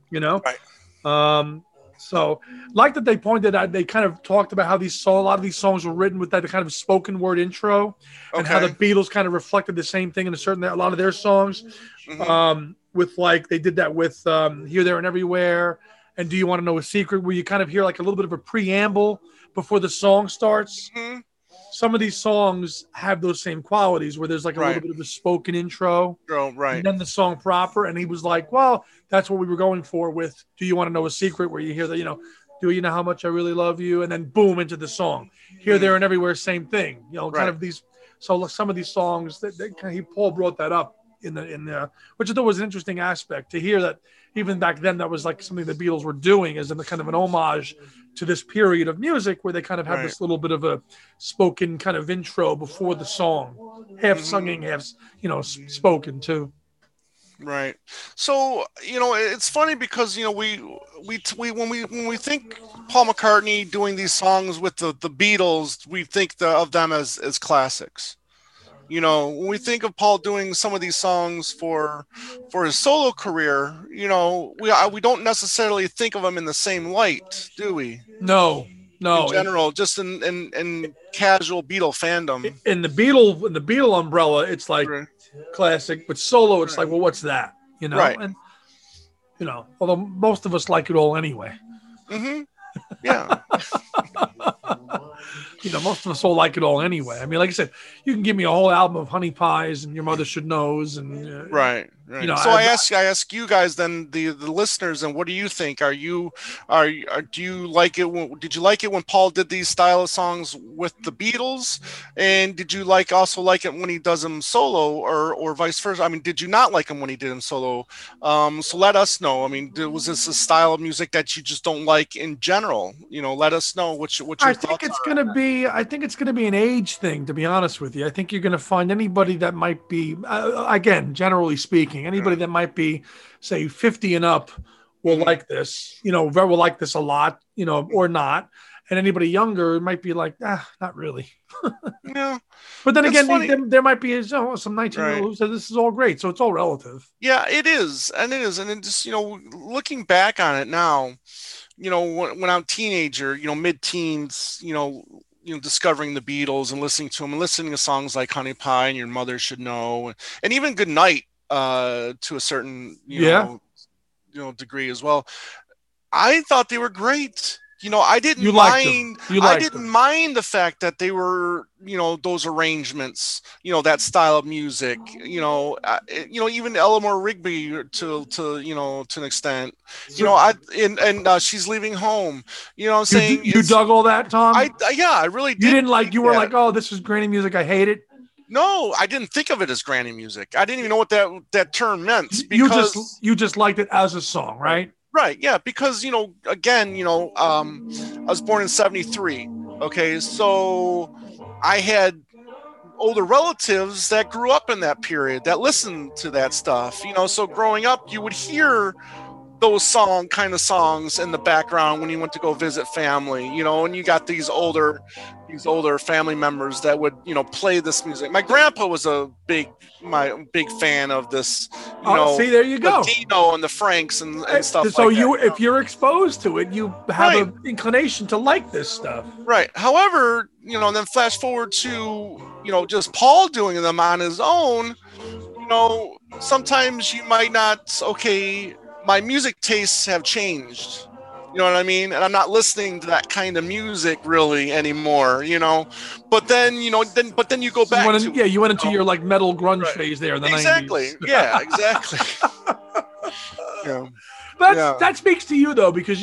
Right. So like that they pointed out, they kind of talked about how a lot of these songs were written with that kind of spoken word intro, and how the Beatles kind of reflected the same thing in a lot of their songs. Mm-hmm. With like they did that with Here, There, and Everywhere, and Do You Want to Know a Secret, where you kind of hear like a little bit of a preamble before the song starts. Mm-hmm. Some of these songs have those same qualities where there's like a little bit of a spoken intro, right, and then the song proper. And he was like, well, that's what we were going for with Do You Want to Know a Secret, where you hear that, do you know how much I really love you? And then boom, into the song. Here, There, and Everywhere, same thing. Kind of these. So some of these songs, Paul brought that up in the which I thought was an interesting aspect to hear that even back then that was like something the Beatles were doing as in the kind of an homage to this period of music where they kind of have this little bit of a spoken kind of intro before the song, half singing, half spoken too. Right. So it's funny because we when we think Paul McCartney doing these songs with the Beatles, we think of them as classics. When we think of Paul doing some of these songs for his solo career, we don't necessarily think of him in the same light, do we? No. In general, just in casual Beatle fandom. In the Beatle umbrella, it's like classic, but solo, it's like, well, what's that? Right. And although most of us like it all anyway. Mm-hmm. Yeah. Most of us all like it all anyway. I mean, like I said, you can give me a whole album of Honey Pies and Your Mother Should Knows, and right. So I ask you guys then, the listeners, and what do you think? Do you like it? Did you like it when Paul did these style of songs with the Beatles, and did you also like it when he does them solo, or vice versa? I mean, did you not like him when he did them solo? So let us know. I mean, was this a style of music that you just don't like in general? Let us know what your thoughts are. I think it's gonna be an age thing, to be honest with you. I think you're gonna find anybody that might be, again, generally speaking, anybody that might be, say, 50 and up will like this, will like this a lot, or not. And anybody younger might be like, not really. Yeah. But then again, there might be some 19-year-old who says this is all great. So it's all relative. Yeah, it is. And it is. And it just, looking back on it now, when I'm a teenager, mid-teens, discovering the Beatles and listening to them and listening to songs like Honey Pie and Your Mother Should Know, and even Good Night, to a certain degree as well. I thought they were great. I didn't mind the fact that they were, those arrangements, that style of music, even Eleanor Rigby to an extent, She's Leaving Home, I'm saying you dug all that, Tom? I really did. You didn't like, you were like, oh, this is granny music, I hate it. No, I didn't think of it as granny music. I didn't even know what that term meant. Because you just liked it as a song, right? Right, yeah, because, again, I was born in 73, okay? So I had older relatives that grew up in that period that listened to that stuff, so growing up, you would hear those songs in the background when you went to go visit family, and you got these older family members that would, play this music. My grandpa was a big fan of this, see, there you go. The Dino and the Franks and stuff. So like that. If you're exposed to it, you have an inclination to like this stuff. Right. However, then flash forward to, just Paul doing them on his own, sometimes you might not, my music tastes have changed. You know what I mean? And I'm not listening to that kind of music really anymore, But then, then you go back you went into your like metal grunge phase there in the 90s. Exactly. Yeah, exactly. Yeah. That speaks to you though, because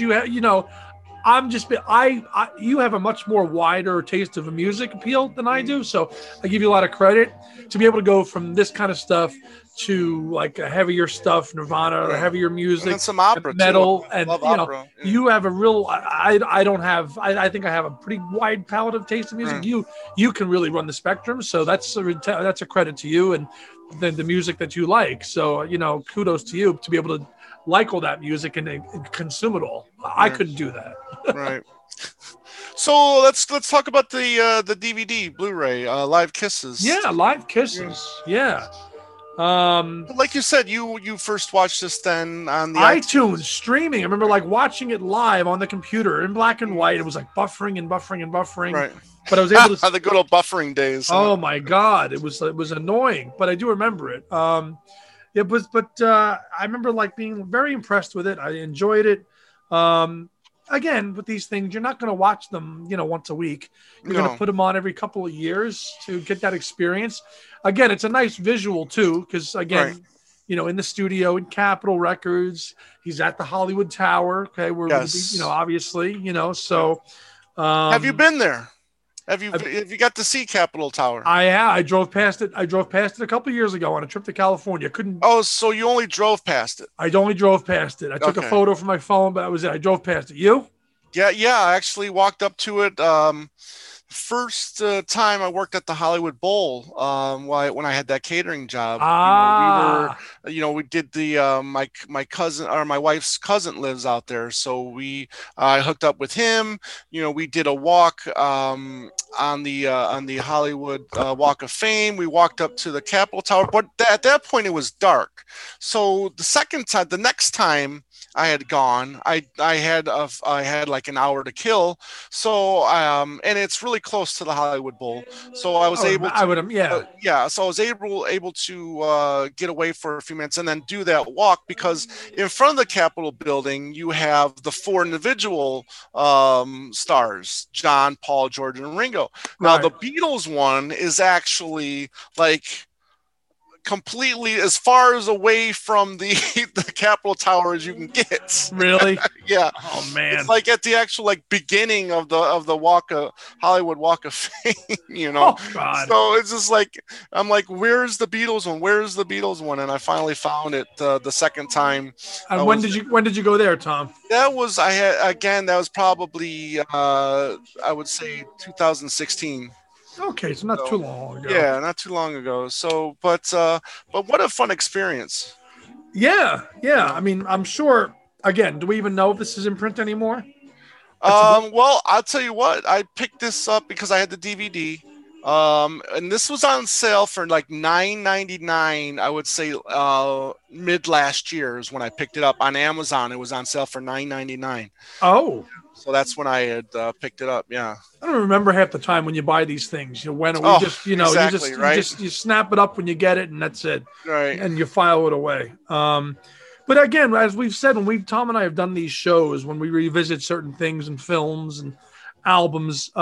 you have a much more wider taste of a music appeal than I do. So I give you a lot of credit to be able to go from this kind of stuff to like a heavier stuff, Nirvana, or heavier music, and some opera metal, too. and Opera. you have a real. I don't have. I think I have a pretty wide palette of taste in music. You can really run the spectrum. So that's a credit to you and the music that you like. So kudos to you to be able to like all that music and consume it all. I couldn't do that. Right. So let's talk about the DVD Blu-ray Live Kisses. Yeah, Live Kisses. Yeah. Like you said, you first watched this then on the iTunes streaming. I remember like watching it live on the computer in black and white. It was like buffering and buffering and buffering. Right. But I was able to the good old buffering days. Oh my God, it was annoying, but I do remember it. I remember like being very impressed with it. I enjoyed it. Again, with these things, you're not going to watch them, once a week. You're going to put them on every couple of years to get that experience. Again, it's a nice visual too, because again, in the studio in Capitol Records, he's at the Hollywood Tower. Okay, we're going to be, obviously, so. Have you been there? Have you got to see Capitol Tower? I drove past it. I drove past it a couple of years ago on a trip to California. Oh, so you only drove past it? I only drove past it. I took a photo from my phone, but that was it. I drove past it. You? Yeah. I actually walked up to it. First time I worked at the Hollywood Bowl, when I had that catering job. We did the my cousin, or my wife's cousin lives out there, so I hooked up with him. We did a walk on the Hollywood Walk of Fame. We walked up to the Capitol Tower, but at that point it was dark. So the next time I had gone, I had like an hour to kill. So and it's really close to the Hollywood Bowl, so I was so I was able to get away for a few minutes and then do that walk, because in front of the Capitol building you have the 4 individual stars: John, Paul, George, and Ringo. Now the Beatles one is actually like completely as far as away from the Capitol Tower as you can get. Really? Yeah. Oh man. It's like at the actual like beginning of the Hollywood Walk of Fame, Oh God. So it's just like I'm like, where's the Beatles one? Where's the Beatles one? And I finally found it the second time. And when did you go there, Tom? That was probably I would say 2016. Okay, so not too long ago. Yeah, not too long ago. So, but what a fun experience. Yeah. I mean, I'm sure. Again, do we even know if this is in print anymore? Well, I'll tell you what. I picked this up because I had the DVD. And this was on sale for like $9.99. I would say mid last year is when I picked it up on Amazon. It was on sale for $9.99. Oh. So that's when I had picked it up. Yeah. I don't remember half the time when you buy these things. You snap it up when you get it, and that's it. Right. And you file it away. But again, as we've said, Tom and I have done these shows, when we revisit certain things and films and albums,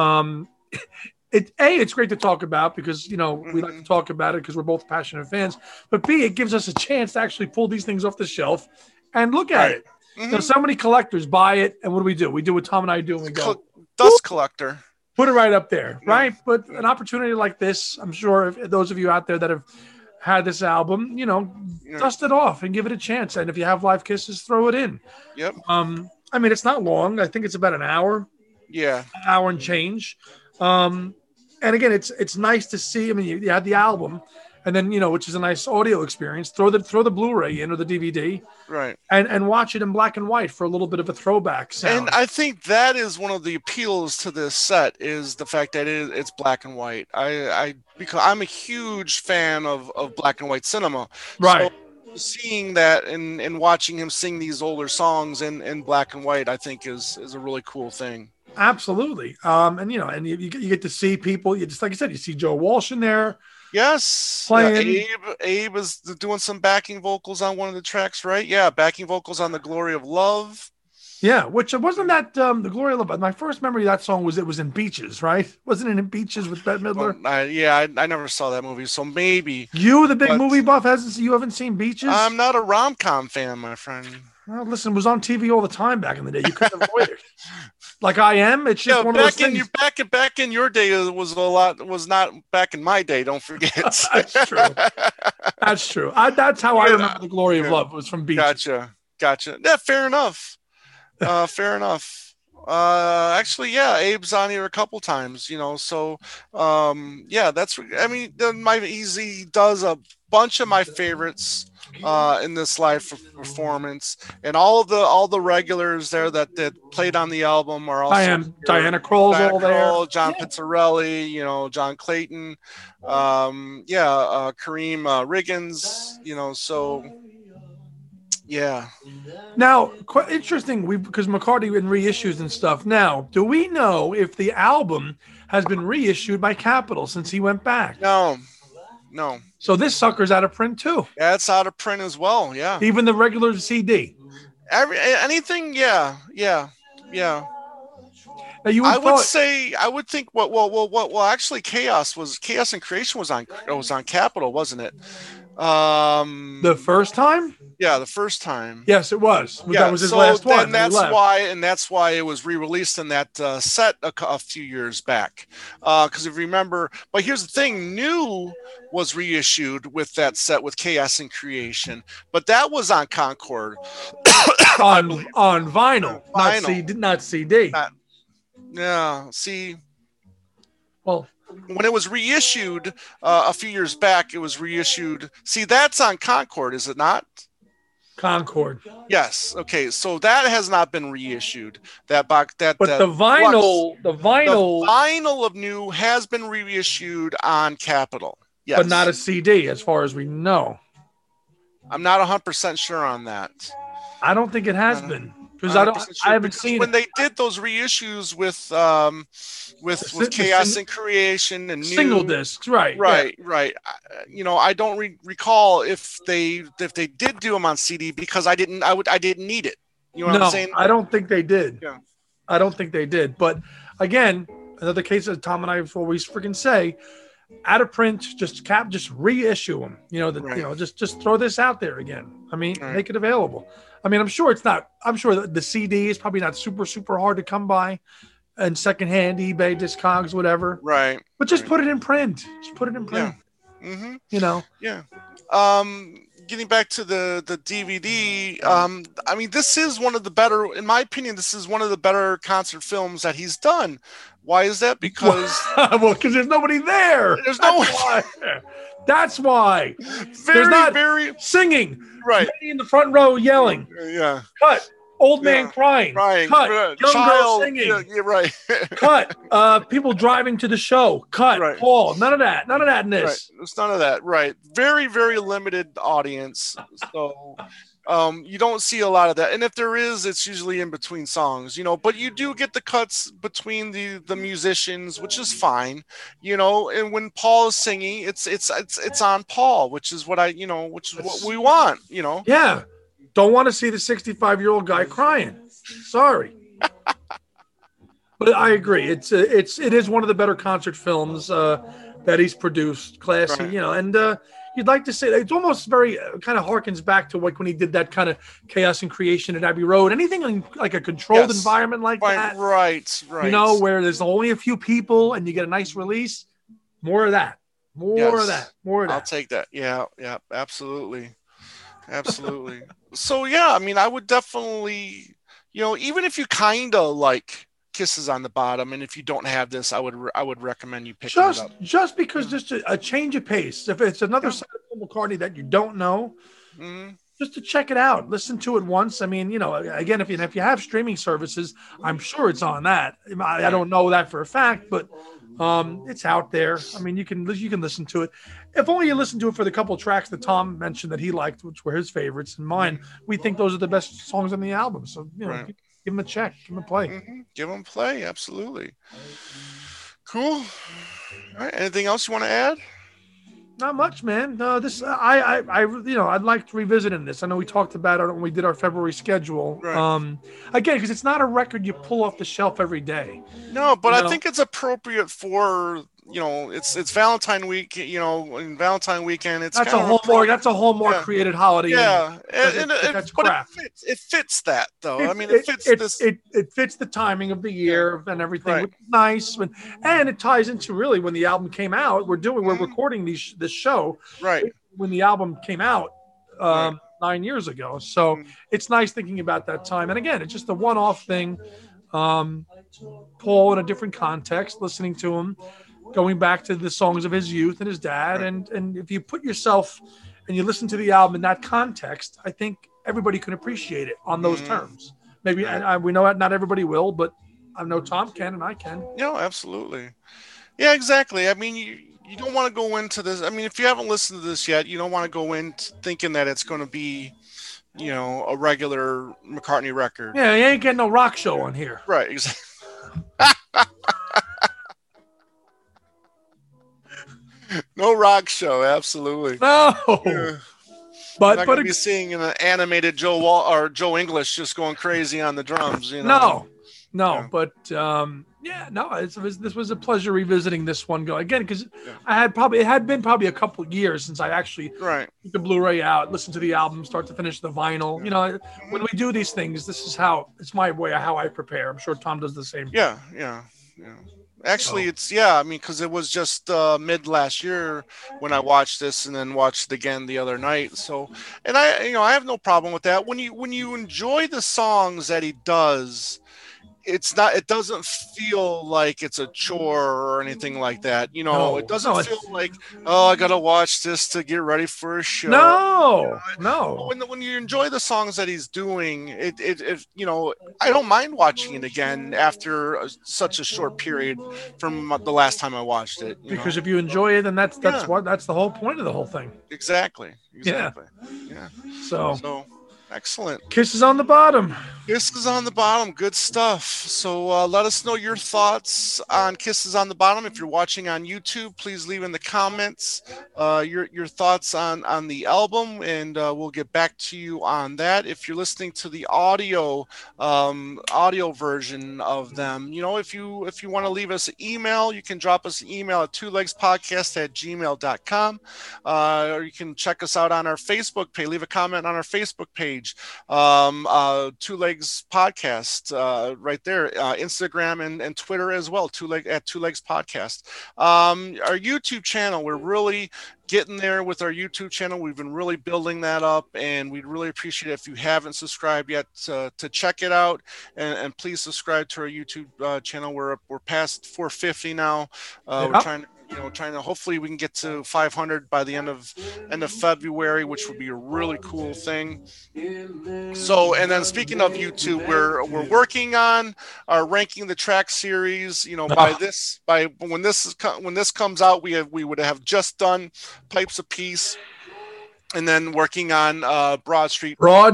it's great to talk about because, we like to talk about it because we're both passionate fans. But B, it gives us a chance to actually pull these things off the shelf and look at it. Mm-hmm. So many collectors buy it, and what do? We do what Tom and I do, and we go dust collector. Put it right up there, right? But an opportunity like this, I'm sure if those of you out there that have had this album, dust it off and give it a chance. And if you have Live Kisses, throw it in. Yep. I mean, it's not long. I think it's about an hour. Yeah. An hour and change. And again, it's nice to see. I mean, you had the album, and then which is a nice audio experience. Throw the Blu-ray in or the DVD, right? And watch it in black and white for a little bit of a throwback sound. And I think that is one of the appeals to this set is the fact that it's black and white. Because I'm a huge fan of black and white cinema, right? So seeing that and watching him sing these older songs in black and white, I think is a really cool thing. Absolutely. And you get to see people. You just, like I said, you see Joe Walsh in there. Yes. Playing. Abe is doing some backing vocals on one of the tracks, right? Yeah, backing vocals on The Glory of Love. Yeah, which wasn't that the Glory of Love. My first memory of that song was it was in Beaches, right? Wasn't it in Beaches with Bette Well, Midler? I never saw that movie, so maybe. You, the big But movie buff, hasn't you haven't seen I'm Beaches? not a rom-com fan, my friend. Well, listen, it was on TV all the time back in the day. You couldn't avoid it. Like I am. It's just Yeah, one of those back in your things. back in your day was a lot was not back in my day. Don't forget. That's true. That's true. That's how I Yeah, remember the Glory of yeah. Love was from Beaches. Gotcha. Yeah, fair enough. Fair enough. Actually, yeah, Abe's on here a couple times, so yeah, I mean, he does a bunch of my favorites in this live performance, and all the regulars there that played on the album are also here. Diana Kroll's Diana all there. Krall, John Pizzarelli, John Clayton, Kareem Riggins, so yeah. Now, quite interesting, because McCartney in reissues and stuff. Now, do we know if the album has been reissued by Capitol since he went back? No. So this sucker's out of print too. Yeah, it's out of print as well. Yeah. Even the regular CD. Anything. Yeah. Now you I would think actually Chaos and Creation was on Capitol, wasn't it? The first time? Yeah, the first time. Yes, it was. Yeah, that was his last one. And that's why it was re-released in that set a few years back. Because if you remember, but here's the thing: New was reissued with that set with Chaos and Creation, but that was on Concord on vinyl, not CD. Yeah. See. Well, when it was reissued a few years back, it was reissued. See, that's on Concord, is it not? Concord. Yes. Okay. So that has not been reissued. But the vinyl of New has been reissued on Capitol. Yes. But not a CD, as far as we know. I'm not 100% sure on that. I don't think it has been. Because I haven't seen when they did those reissues with Chaos and Creation and New single discs, right? I don't recall if they did do them on CD because I didn't need it. You know what I'm saying? I don't think they did. Yeah. I don't think they did. But again, another case that Tom and I always freaking say, out of print, just reissue them. Just throw this out there again. I mean, make it available. I mean, I'm sure the CD is probably not super, super hard to come by and secondhand, eBay, Discogs, whatever. Right. But just put it in print. Just put it in print. Yeah. Mm-hmm. Yeah. Getting back to the DVD, I mean, this is one of the better, in my opinion, this is one of the better concert films that he's done. Why is that? Because because there's nobody there. There's no one. That's why. Very singing. Right. In the front row yelling. Yeah. Cut. Old man crying. Cut. Young girl singing. Yeah, right. Cut. People driving to the show. Cut. Right. Paul. None of that in this. Right. There's none of that. Right. Very, very limited audience. So you don't see a lot of that. And if there is, it's usually in between songs, but you do get the cuts between the musicians, which is fine, and when Paul is singing, it's on Paul, which is what what we want, Yeah. Don't want to see the 65-year-old guy crying. Sorry. But I agree. It is one of the better concert films that he's produced. Classy, right. And you'd like to say it's almost very kind of harkens back to like when he did that kind of Chaos and Creation at Abbey Road. Anything in like a controlled environment like that. Right. Where there's only a few people and you get a nice release. More of that. More of that. I'll take that. Yeah, absolutely. So yeah, I mean, I would definitely, even if you kind of like Kisses on the Bottom, and if you don't have this, I would recommend you picking it up. Just because, just a change of pace. If it's another side of Paul McCartney that you don't know, just to check it out, listen to it once. I mean, again, if you have streaming services, I'm sure it's on that. I don't know that for a fact, but it's out there. I mean, you can listen to it. If only you listen to it for the couple of tracks that Tom mentioned that he liked, which were his favorites and mine. We think those are the best songs on the album. So, give them a check, give them a play. Give them a play. Absolutely. Cool. All right. Anything else you want to add? Not much, man. No, this I'd like to revisit in this. I know we talked about it when we did our February schedule. Right. Again, because it's not a record you pull off the shelf every day. No, but You I know, think it's appropriate for, it's Valentine week, and Valentine weekend. It's that's kind a of Hallmark. That's a Hallmark yeah, created holiday. yeah, That's but crap. it fits that though. I It, mean, it it, fits it, this. it fits the timing of the Yeah, year and everything, right. which is nice. And it ties into really when the album came out. We're Mhm. recording this show Right, when the album came out right. 9 years ago. So Mhm. it's nice thinking about that time. And again, it's just a one-off thing. Paul in a different context, listening to him, going back to the songs of his youth and his dad. Right. And if you put yourself and you listen to the album in that context, I think everybody can appreciate it on those Mhm. terms. Maybe Right. we know that not everybody will, but I know Tom can and I can. Absolutely. Yeah, exactly. I mean, you don't want to go into this. I mean, if you haven't listened to this yet, you don't want to go in thinking that it's going to be, a regular McCartney record. Yeah, you ain't getting no rock show on here. Right. Exactly. No rock show. Absolutely. No. Yeah. But not going to be seeing an animated Joe English just going crazy on the drums. No. Yeah. But this was a pleasure revisiting this one again because Yeah. it had been probably a couple of years since I actually Right. took the Blu-ray out, listened to the album, start to finish the vinyl. When we do these things, this is it's my way of how I prepare. I'm sure Tom does the same. Yeah. Actually, I mean, because it was just mid last year when I watched this, and then watched it again the other night. So, and I have no problem with that. When you enjoy the songs that he does, it doesn't feel like it's a chore or anything like that. It doesn't feel like, oh, I gotta watch this to get ready for a show. No. When you enjoy the songs that he's doing, I don't mind watching it again after such a short period from the last time I watched it. Because if you enjoy it, then that's the whole point of the whole thing. Exactly. Yeah. So excellent. Kisses on the Bottom. Kisses on the Bottom. Good stuff. So let us know your thoughts on Kisses on the Bottom. If you're watching on YouTube, please leave in the comments your thoughts on the album, and we'll get back to you on that. If you're listening to the audio version of them, if you want to leave us an email, you can drop us an email at twolegspodcast@gmail.com, or you can check us out on our Facebook page. Leave a comment on our Facebook page. Two Legs Podcast right there, Instagram and Twitter as well, Two Legs Podcast. Our YouTube channel, we're really getting there with our YouTube channel. We've been really building that up, and we'd really appreciate it if you haven't subscribed yet to check it out, and please subscribe to our YouTube channel. We're past 450 now. We're trying to hopefully we can get to 500 by the end of February, which would be a really cool thing. So, and then speaking of YouTube, we're working on our ranking the track series. By when this comes out, we would have just done Pipes of Peace, and then working on Broad Street for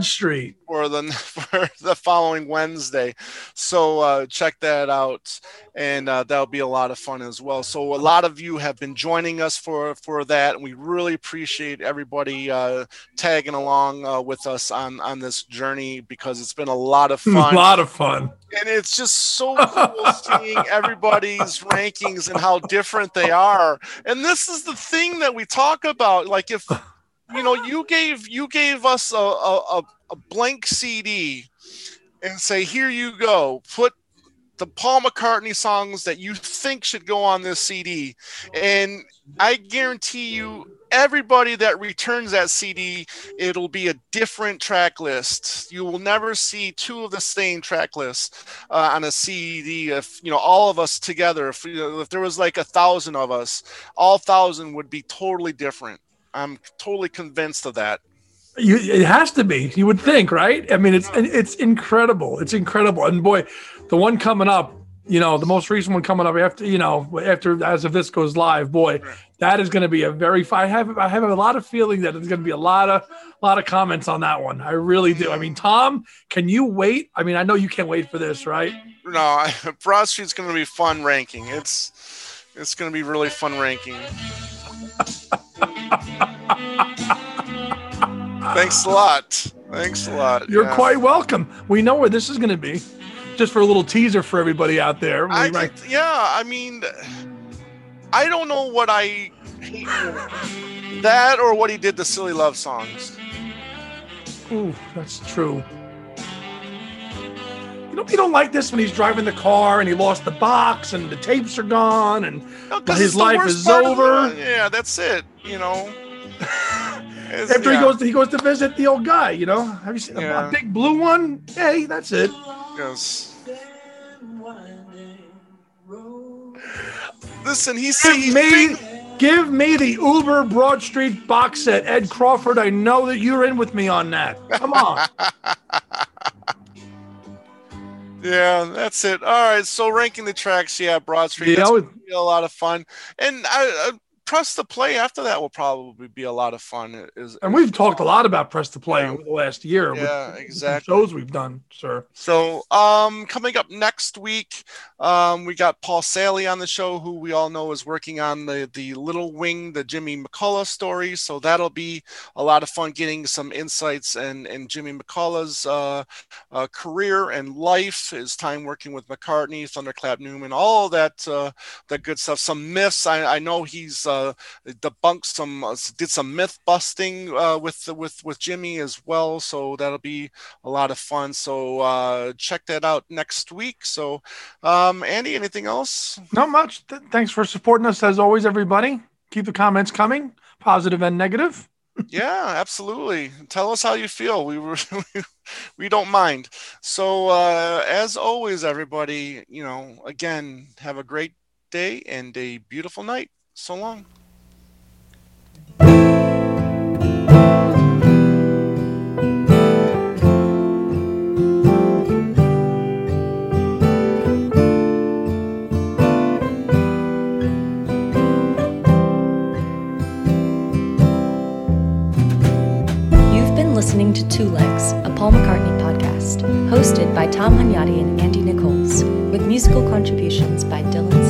the following Wednesday. So check that out, and that'll be a lot of fun as well. So a lot of you have been joining us for that, and we really appreciate everybody tagging along with us on this journey, because it's been a lot of fun. And it's just so cool seeing everybody's rankings and how different they are. And this is the thing that we talk about. Like, if you gave us a blank CD and say, here you go, put the Paul McCartney songs that you think should go on this CD, and I guarantee you, everybody that returns that CD, it'll be a different track list. You will never see two of the same track lists on a CD. If all of us together, if there was like 1,000 of us, all 1,000 would be totally different. I'm totally convinced of that. It has to be. You would think, right? I mean, it's incredible. It's incredible. And boy, the one coming up, the most recent one coming up after as if this goes live, boy, that is going to be a very. I have a lot of feeling that there's going to be a lot of comments on that one. I really do. I mean, Tom, can you wait? I mean, I know you can't wait for this, right? No, Broad Street's going to be fun ranking. It's going to be really fun ranking. Thanks a lot. You're quite welcome. We know where this is going to be. Just for a little teaser for everybody out there. I mean, I don't know what I hate more. That or what he did to Silly Love Songs. Ooh, that's true. You don't like this when he's driving the car and he lost the box and the tapes are gone and his life is over. Yeah, that's it. After he goes to visit the old guy. Have you seen a big blue one? Hey, that's it. Yes. Listen, give me the Uber Broad Street box set, Ed Crawford. I know that you're in with me on that. Come on. Yeah, that's it. All right, so ranking the tracks, Broad Street. That's gonna be a lot of fun, and Press to Play after that will probably be a lot of fun. And we've talked a lot about Press to Play over the last year. Yeah, exactly. Shows we've done, sir. So, coming up next week, we got Paul Saley on the show, who we all know is working on the Little Wing, the Jimmy McCullough story. So that'll be a lot of fun, getting some insights and Jimmy McCullough's career and life, his time working with McCartney, Thunderclap Newman, all that good stuff. Some myths. I know he's debunked did some myth busting with Jimmy as well, so that'll be a lot of fun. So check that out next week. So Andy, anything else? Not much. Thanks for supporting us as always, everybody. Keep the comments coming, positive and negative. Yeah, absolutely. Tell us how you feel. We don't mind. So as always, everybody, again, have a great day and a beautiful night. So long. You've been listening to Two Legs, a Paul McCartney podcast, hosted by Tom Hunyadi and Andy Nichols, with musical contributions by Dylan